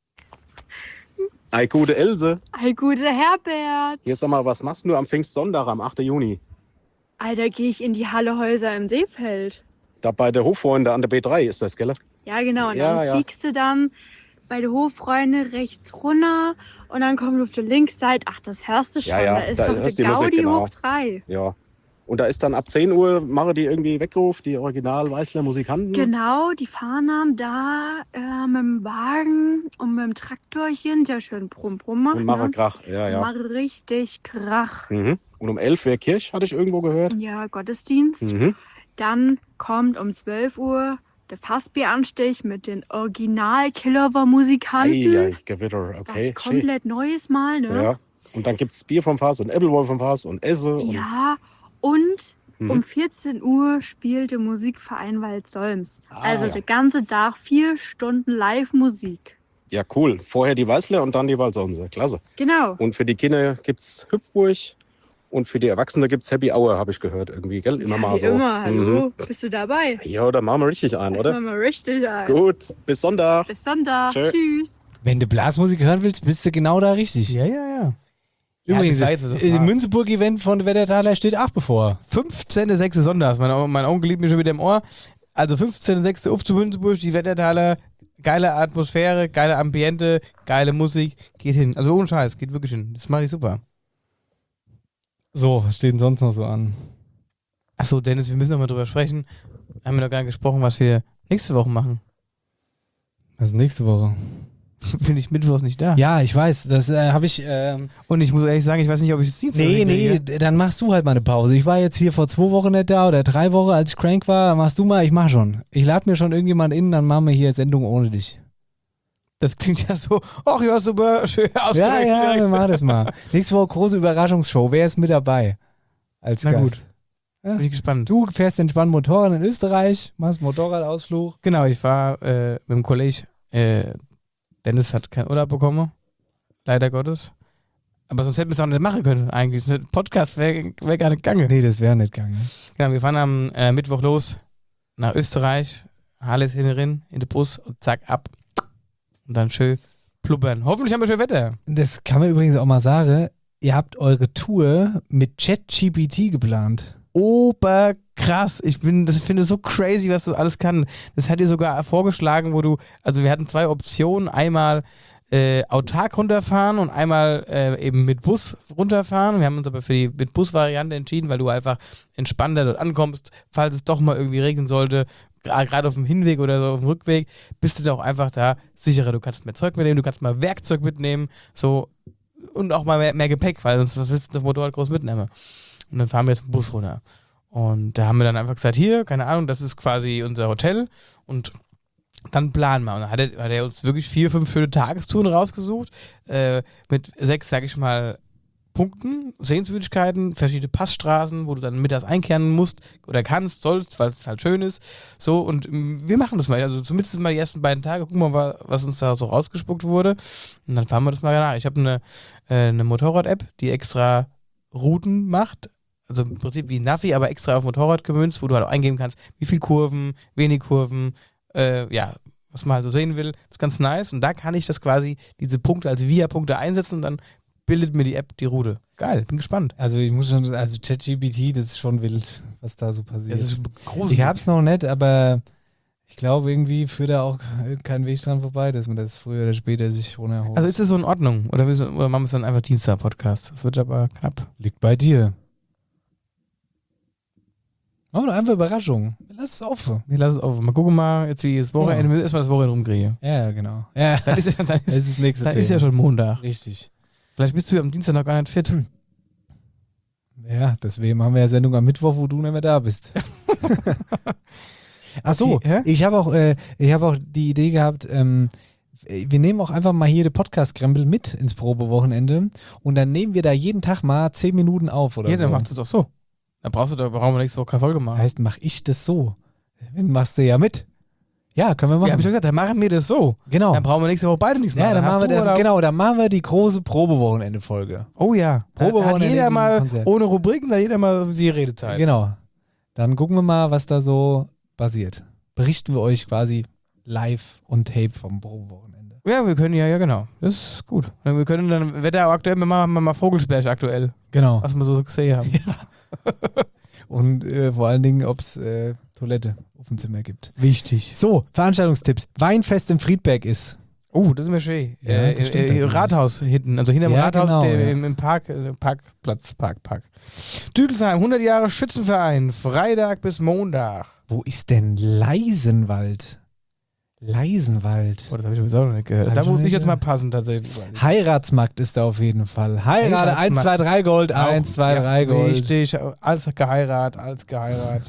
Ei, gute Else.
Ei, gute Herbert.
Hier, sag mal, was machst du am Pfingstsonntag am achten Juni?
Alter, gehe ich in die Halle Häuser im Seefeld.
Da bei der Hoffreunde an der B drei ist das, gell?
Ja, genau. Und
Ja,
dann
ja.
biegst du dann bei der Hoffreunde rechts runter und dann kommt du auf der Linksseite. Ach, das hörst du schon.
Ja, ja,
Da ist
da
doch
hörst
der
die Musik,
Gaudi
genau.
hoch drei.
Ja. Und da ist dann ab zehn Uhr, machen die irgendwie Weckruf, die Original-Weißler Musikanten.
Genau, die fahren dann da äh, mit dem Wagen und mit dem Traktorchen, sehr schön brumm, brumm machen.
Und machen
ne?
Krach, ja, ja.
Machen richtig Krach.
Mhm. Und um elf wäre Kirch, hatte ich irgendwo gehört.
Ja, Gottesdienst.
Mhm.
Dann kommt um zwölf Uhr der Fassbieranstich mit den Original-Killover-Musikanten.
Ei, ei, Gewitter, okay.
Was komplett Neues Mal, ne?
Ja. Und dann gibt es Bier vom Fass und Äppelwoll vom Fass und Esse. Und
Ja, und
Mhm.
um vierzehn Uhr spielt der Musikverein Waldsolms.
Ah,
also
ja.
der ganze Tag vier Stunden Live-Musik.
ja, cool. Vorher die Weißler und dann die Waldsonse. Klasse.
Genau.
Und für die Kinder gibt es Hüpfburg und für die Erwachsenen gibt es Happy Hour, habe ich gehört. Irgendwie, gell? Immer mal
Wie
so.
immer, hallo,
Mhm.
bist du dabei?
Ja, da machen wir richtig ein, oder?
Machen wir richtig ein.
Gut, bis Sonntag.
Bis Sonntag.
Tschö.
Tschüss.
Wenn du Blasmusik hören willst, bist du genau da richtig.
Ja, ja, ja.
Übrigens,
Ja, das heißt, das
das
war-
Münzeburg-Event von der Wettertaler steht auch bevor.
fünfzehnter sechster Sonntag. Mein, mein Onkel liebt mich schon wieder im Ohr. Also fünfzehnter sechster auf zu Münzenburg, die Wettertaler. Geile Atmosphäre, geile Ambiente, geile Musik. Geht hin. Also ohne Scheiß, geht wirklich hin. Das mache ich super.
So, was steht denn sonst noch so an?
Achso, Dennis, wir müssen noch mal drüber sprechen. Haben wir noch gar nicht gesprochen, was wir nächste Woche machen.
Was ist nächste Woche?
Bin ich mittwochs nicht da.
Ja, ich weiß, das äh, habe ich... Ähm
Und ich muss ehrlich sagen, ich weiß nicht, ob ich es Dienstag
Nee,
hinkriege.
nee, dann machst du halt mal eine Pause. Ich war jetzt hier vor zwei Wochen nicht da oder drei Wochen, als ich crank war. Machst du mal, ich mach schon. Ich lade mir schon irgendjemand in, dann machen wir hier Sendung ohne dich.
Das klingt ja so, ach ja, super, schön
Ja,
ausgerechnet.
ja, wir machen das mal. Nächste Woche große Überraschungsshow. Wer ist mit dabei? Als
Na
Gast.
gut. Bin ich gespannt.
Du fährst entspannt Motorrad in Österreich, machst Motorradausflug.
Genau, ich war äh, mit dem Kollege. Äh, Dennis hat keinen Urlaub bekommen. Leider Gottes. Aber sonst hätten wir es auch nicht machen können, eigentlich. Das Podcast wäre wär gar nicht gegangen.
Nee, das wäre nicht gegangen.
Genau, wir fahren am äh, Mittwoch los nach Österreich. Alles hinterin, in den Bus und zack, ab. Und dann schön pluppern. Hoffentlich haben wir schön Wetter.
Das kann man übrigens auch mal sagen. ihr habt eure Tour mit ChatGPT geplant.
Oberkrass. Ich bin, das finde so crazy, was das alles kann. Das hat dir sogar vorgeschlagen, wo du, also wir hatten zwei Optionen, einmal äh, autark runterfahren und einmal äh, eben mit Bus runterfahren. Wir haben uns aber für die mit Bus-Variante entschieden, weil du einfach entspannter dort ankommst, falls es doch mal irgendwie regnen sollte, gerade auf dem Hinweg oder so auf dem Rückweg, bist du doch einfach da sicherer. Du kannst mehr Zeug mitnehmen, du kannst mal Werkzeug mitnehmen, so und auch mal mehr, mehr Gepäck, weil sonst was willst du das Motorrad groß mitnehmen? Und dann fahren wir jetzt einen Bus runter. Und da haben wir dann einfach gesagt, hier, keine Ahnung, das ist quasi unser Hotel und dann planen wir. Und dann hat er, hat er uns wirklich vier, fünf schöne Tagestouren rausgesucht, äh, mit sechs, sag ich mal, Punkten, Sehenswürdigkeiten, verschiedene Passstraßen, wo du dann mittags einkehren musst oder kannst, sollst, weil es halt schön ist. So, und wir machen das mal. Also zumindest mal die ersten beiden Tage, gucken wir mal, was uns da so rausgespuckt wurde. Und dann fahren wir das mal nach. Ich habe eine, äh, eine Motorrad-App, die extra Routen macht. Also im Prinzip wie Navi, aber extra auf Motorrad gemünzt, wo du halt auch eingeben kannst, wie viel Kurven, wenig Kurven, äh, ja, was man halt so sehen will. Das ist ganz nice. Und da kann ich das quasi, diese Punkte als Via-Punkte einsetzen und dann bildet mir die App die Route. Geil, bin gespannt.
Also ich muss schon, also ChatGPT, das ist schon wild, was da so passiert.
Das ist gruselig.
Ich hab's noch nicht, aber ich glaube irgendwie führt da auch kein Weg dran vorbei, dass man das früher oder später sich runterholt.
Also ist das so in Ordnung? Oder, wir, oder machen wir es dann einfach Dienstag-Podcast? Das wird aber knapp.
Liegt bei dir. Machen wir doch einfach Überraschung. Lass es offen.
Wir lassen es offen. Mal gucken mal, jetzt das Wochenende, ja. erstmal das Wochenende rumkriegen.
Ja, genau. Ja.
Dann ist, ja, dann ist,
das ist das nächste
dann
Thema.
ist ja schon Montag.
Richtig.
Vielleicht bist du ja am Dienstag noch gar nicht fit.
Ja, deswegen machen wir ja Sendung am Mittwoch, wo du nicht mehr da bist. Ach so,
Okay, hä?
ich habe auch, äh, ich habe auch die Idee gehabt, ähm, wir nehmen auch einfach mal hier den Podcast-Krempel mit ins Probewochenende und dann nehmen wir da jeden Tag mal zehn Minuten auf oder
Ja,
so.
dann machst du es doch so. Dann brauchst du da, brauchen wir nächste Woche keine Folge machen.
Heißt, mach ich das so? Dann machst du ja mit. Ja, können wir machen.
Ja, hab ich doch gesagt, dann machen wir das so.
Genau.
Dann brauchen wir nächste Woche beide nichts machen.
Ja, dann,
hast
machen wir
du
dann,
oder-
genau, dann machen wir die große Probewochenende-Folge.
Oh ja. Da hat
Probewochenende
jeder
in
mal
diesem Konzert.
ohne Rubriken, da jeder mal die Redezeit.
Genau. Dann gucken wir mal, was da so passiert. Berichten wir euch quasi live on tape vom Probewochenende.
Ja, wir können ja, ja genau. Das ist gut. Wir können dann, Wetter aktuell, wir machen mal Vogelsberg aktuell.
Genau.
Was wir so gesehen haben.
Und äh, vor allen Dingen, ob es äh, Toilette auf dem Zimmer gibt.
Wichtig.
So, Veranstaltungstipps. Weinfest im Friedberg ist.
Oh, das ist mir schön.
Ja,
äh,
das stimmt
äh,
natürlich.
Rathaus hinten, also hinter dem
Ja,
Rathaus
genau,
der,
ja.
im, im Park, äh, Parkplatz, Park, Park. Düdelsheim, hundert Jahre Schützenverein, Freitag bis Montag.
Wo ist denn Leisenwald? Leisenwald.
Oh, das habe ich übrigens auch noch nicht gehört.
Hab
Da
ich noch
muss ich
nicht
jetzt mal
gehört.
passen tatsächlich.
Heiratsmarkt ist da auf jeden Fall. Heirate eins, zwei, drei Gold,
Auch-
eins, zwei,
ja,
drei Gold.
Richtig, als geheiratet, als geheiratet.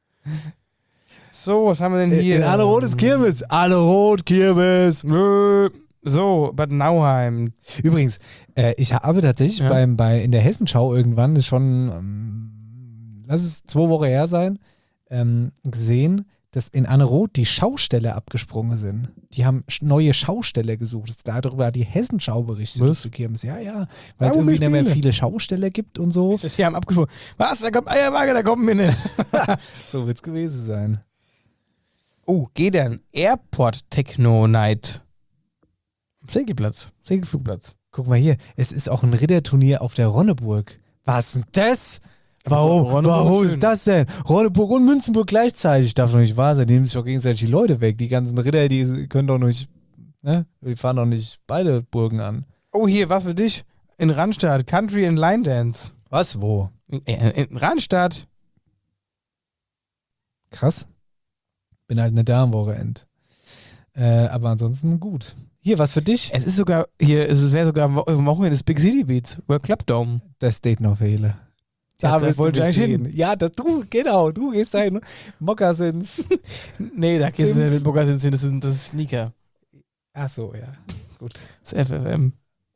So, was haben wir denn hier?
In Alerot ist Kirmes. Alerot, Kirmes.
Nö. So, Bad Nauheim.
Übrigens, äh, ich habe tatsächlich
Ja.
beim, bei, in der Hessenschau irgendwann, das ist schon, ähm, lass es zwei Wochen her sein, ähm, gesehen, dass in Anerot die Schausteller abgesprungen sind. Die haben sch- neue Schausteller gesucht. Das- Darüber hat die Hessenschau berichtet.
Was?
Die Kirmes. Ja, ja. Weil
Ja,
es
wo wir
irgendwie nicht mehr
spielen.
viele Schausteller gibt und so.
Die haben abgesprochen. Was? Da kommt Eierwaage, da kommt mir nicht.
So wird es gewesen sein.
Oh, Gedern. Airport Techno Night. Segelplatz. Segelflugplatz.
Guck mal hier, es ist auch ein Ritterturnier auf der Ronneburg. Was ist denn das? Warum,
Ronneburg
warum
ist
ist das denn? Ronneburg und Münzenburg gleichzeitig. Darf doch nicht wahr sein. Die nehmen sich doch gegenseitig die Leute weg. Die ganzen Ritter, die können doch nicht, ne? Die fahren doch nicht beide Burgen an.
Oh, hier, was für dich? In Randstadt. Country and Line Dance.
Was, wo?
In, in Randstadt.
Krass. Bin halt nicht da am Wochenende. Äh, aber ansonsten gut. Hier, was für dich?
Es ist sogar, hier, es wäre sogar am Wo- am Wochenende das Big City Beats. World Club Dome.
Das steht noch Fehler.
Ja, da
wirst du
wollte ich
mich
eigentlich
sehen.
hin.
Ja, das, du, genau, du gehst da hin. Mokassins.
Nee, da gehst du
Sims.
nicht mit Mokassins hin, das ist, das ist Sneaker.
Ach so, ja. Gut.
Das ist F F M.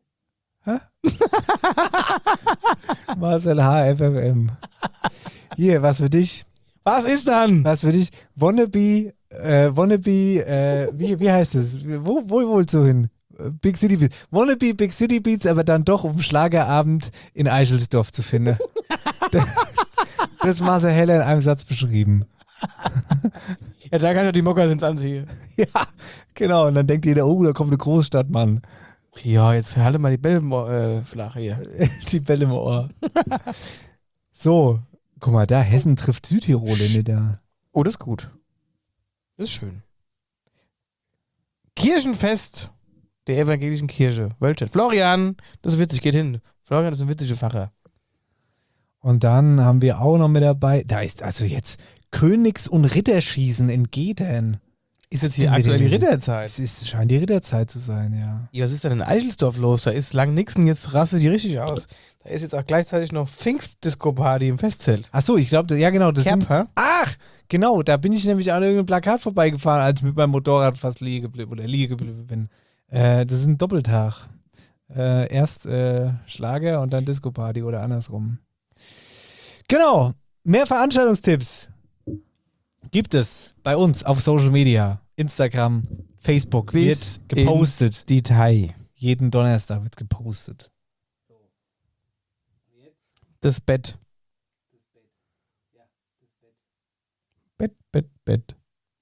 Marcel H. F F M. Hier, was für dich?
Was ist dann?
Was für dich? Wannabe, äh, Wannabe, äh, wie, wie heißt es? Wo, wo wolltest du hin? Äh, Big City Beats. Wannabe Big City Beats, aber dann doch auf dem Schlagerabend in Eichelsdorf zu finden. das das ist Marcel Heller in einem Satz beschrieben.
Ja, da kann ich die Mokassins anziehen.
Ja, genau. Und dann denkt jeder, oh, da kommt eine Großstadt, Mann.
Ja, jetzt halte mal die Bälle im Ohr, äh, flach hier.
Die Bälle im Ohr. So, guck mal, da Hessen trifft Südtirol in der.
Oh, das ist gut. Das ist schön. Kirchenfest der evangelischen Kirche. Wölstadt. Florian, das ist witzig, geht hin. Florian ist ein witziger Pfarrer.
Und dann haben wir auch noch mit dabei, da ist also jetzt Königs- und Ritterschießen in Gedern.
Ist jetzt hier aktuell die Ritterzeit?
Es ist, scheint die Ritterzeit zu sein, ja.
Ja, was ist denn in Eichelsdorf los? Da ist lang nix und jetzt rastet die richtig aus. Da ist jetzt auch gleichzeitig noch Pfingstdisco-Party im Festzelt.
Ach so, ich glaube, ja genau. Das
Kerb,
sind,
hä?
ach, genau, da bin ich nämlich an irgendeinem Plakat vorbeigefahren, als ich mit meinem Motorrad fast liegen geblieben oder liegen geblieben bin. Äh, das ist ein Doppeltag. Äh, erst äh, Schlager und dann Disco-Party oder andersrum. Genau, mehr Veranstaltungstipps gibt es bei uns auf Social Media, Instagram, Facebook,
Bis
wird gepostet.
Detail.
Jeden Donnerstag wird gepostet.
Das Bett. Bett, Bett, Bett.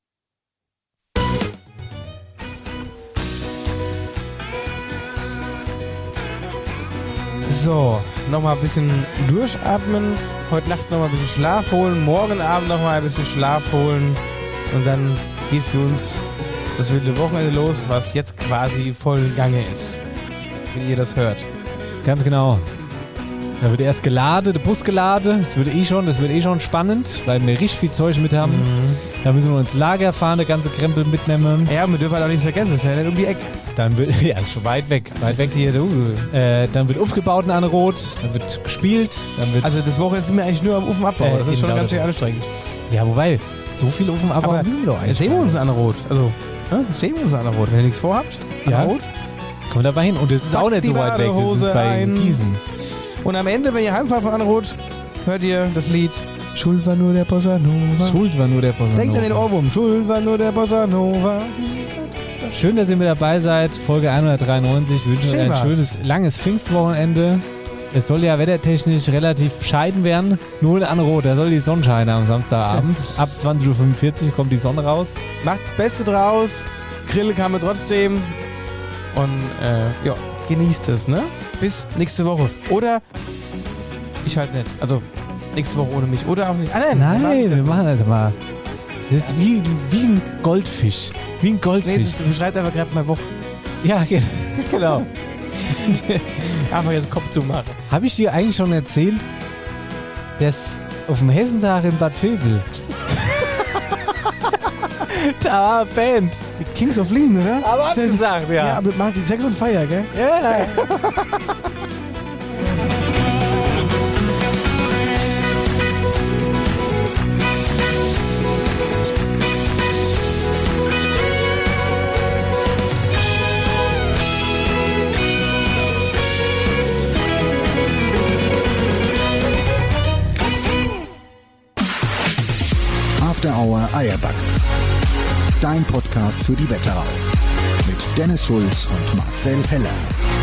So, nochmal ein bisschen durchatmen. Heute Nacht nochmal ein bisschen Schlaf holen. Morgen Abend nochmal ein bisschen Schlaf holen. Und dann geht für uns das wilde Wochenende los, was jetzt quasi voll Gange ist. Wenn ihr das hört.
Ganz genau. Da wird erst geladen, der Bus geladen. Das wird eh schon, das wird eh schon spannend, weil wir richtig viel Zeug mit haben.
Mhm.
Da müssen wir ins Lager fahren, der ganze Krempel mitnehmen.
Ja, wir dürfen halt auch nichts vergessen, das ist ja nicht um die Ecke.
Dann wird, ja, ist schon weit weg. Weit weg
hier, du.
Äh, dann wird aufgebaut in Anrot, dann wird gespielt, dann wird.
Also das Wochenende sind wir eigentlich nur am Ofenabbau.
Äh,
das ist
in
schon ganz
Lauterbach.
schön anstrengend.
Ja, wobei, so viel Ofenabbau
Aber
müssen wir doch eigentlich.
sehen wir uns in Anrot. Also, ne? sehen wir uns in Anrot. Wenn ihr nichts vorhabt,
Ja.
Anrot.
Kommt dabei hin. Und das ist
Packt
auch nicht
die
so weit weg. Das ist
Badehose
bei
ein.
Gießen.
Und am Ende, wenn ihr heimfahrt von Anrot, hört ihr das Lied Schuld war nur der Bossa Nova.
Schuld war nur der Bossa Nova.
Denkt an den Ohrwurm. Schuld war nur der Bossa Nova.
Schön, dass ihr mit dabei seid. Folge hundertdreiundneunzig. Wir wünschen euch
Schön
ein
war's.
schönes, langes Pfingstwochenende. Es soll ja wettertechnisch relativ bescheiden werden. Nur in Anrot, da soll die Sonne scheinen am Samstagabend. Ab zwanzig Uhr fünfundvierzig kommt die Sonne raus.
Macht das Beste draus. Grille kann man trotzdem. Und äh, ja, genießt es, ne? Bis nächste Woche. Oder ich halt nicht. Also nächste Woche ohne mich. Oder auch nicht. Ah, nein,
Nein, wir machen das mal. Das ist wie, wie ein Goldfisch. Wie ein Goldfisch.
Nee, das beschreibt einfach gerade meine Woche.
Ja, ge- genau.
Einfach jetzt Kopf zu machen.
Habe ich dir eigentlich schon erzählt, dass auf dem Hessentag in Bad Vilbel da war eine Band.
Die Kings of Lean, oder?
Aber abgesagt, ja.
Ja, aber macht die Sex und Feier, gell?
Ja.
After Hour Eierback. Dein Podcast für die Wetterau. Mit Dennis Schulz und Marcel Heller.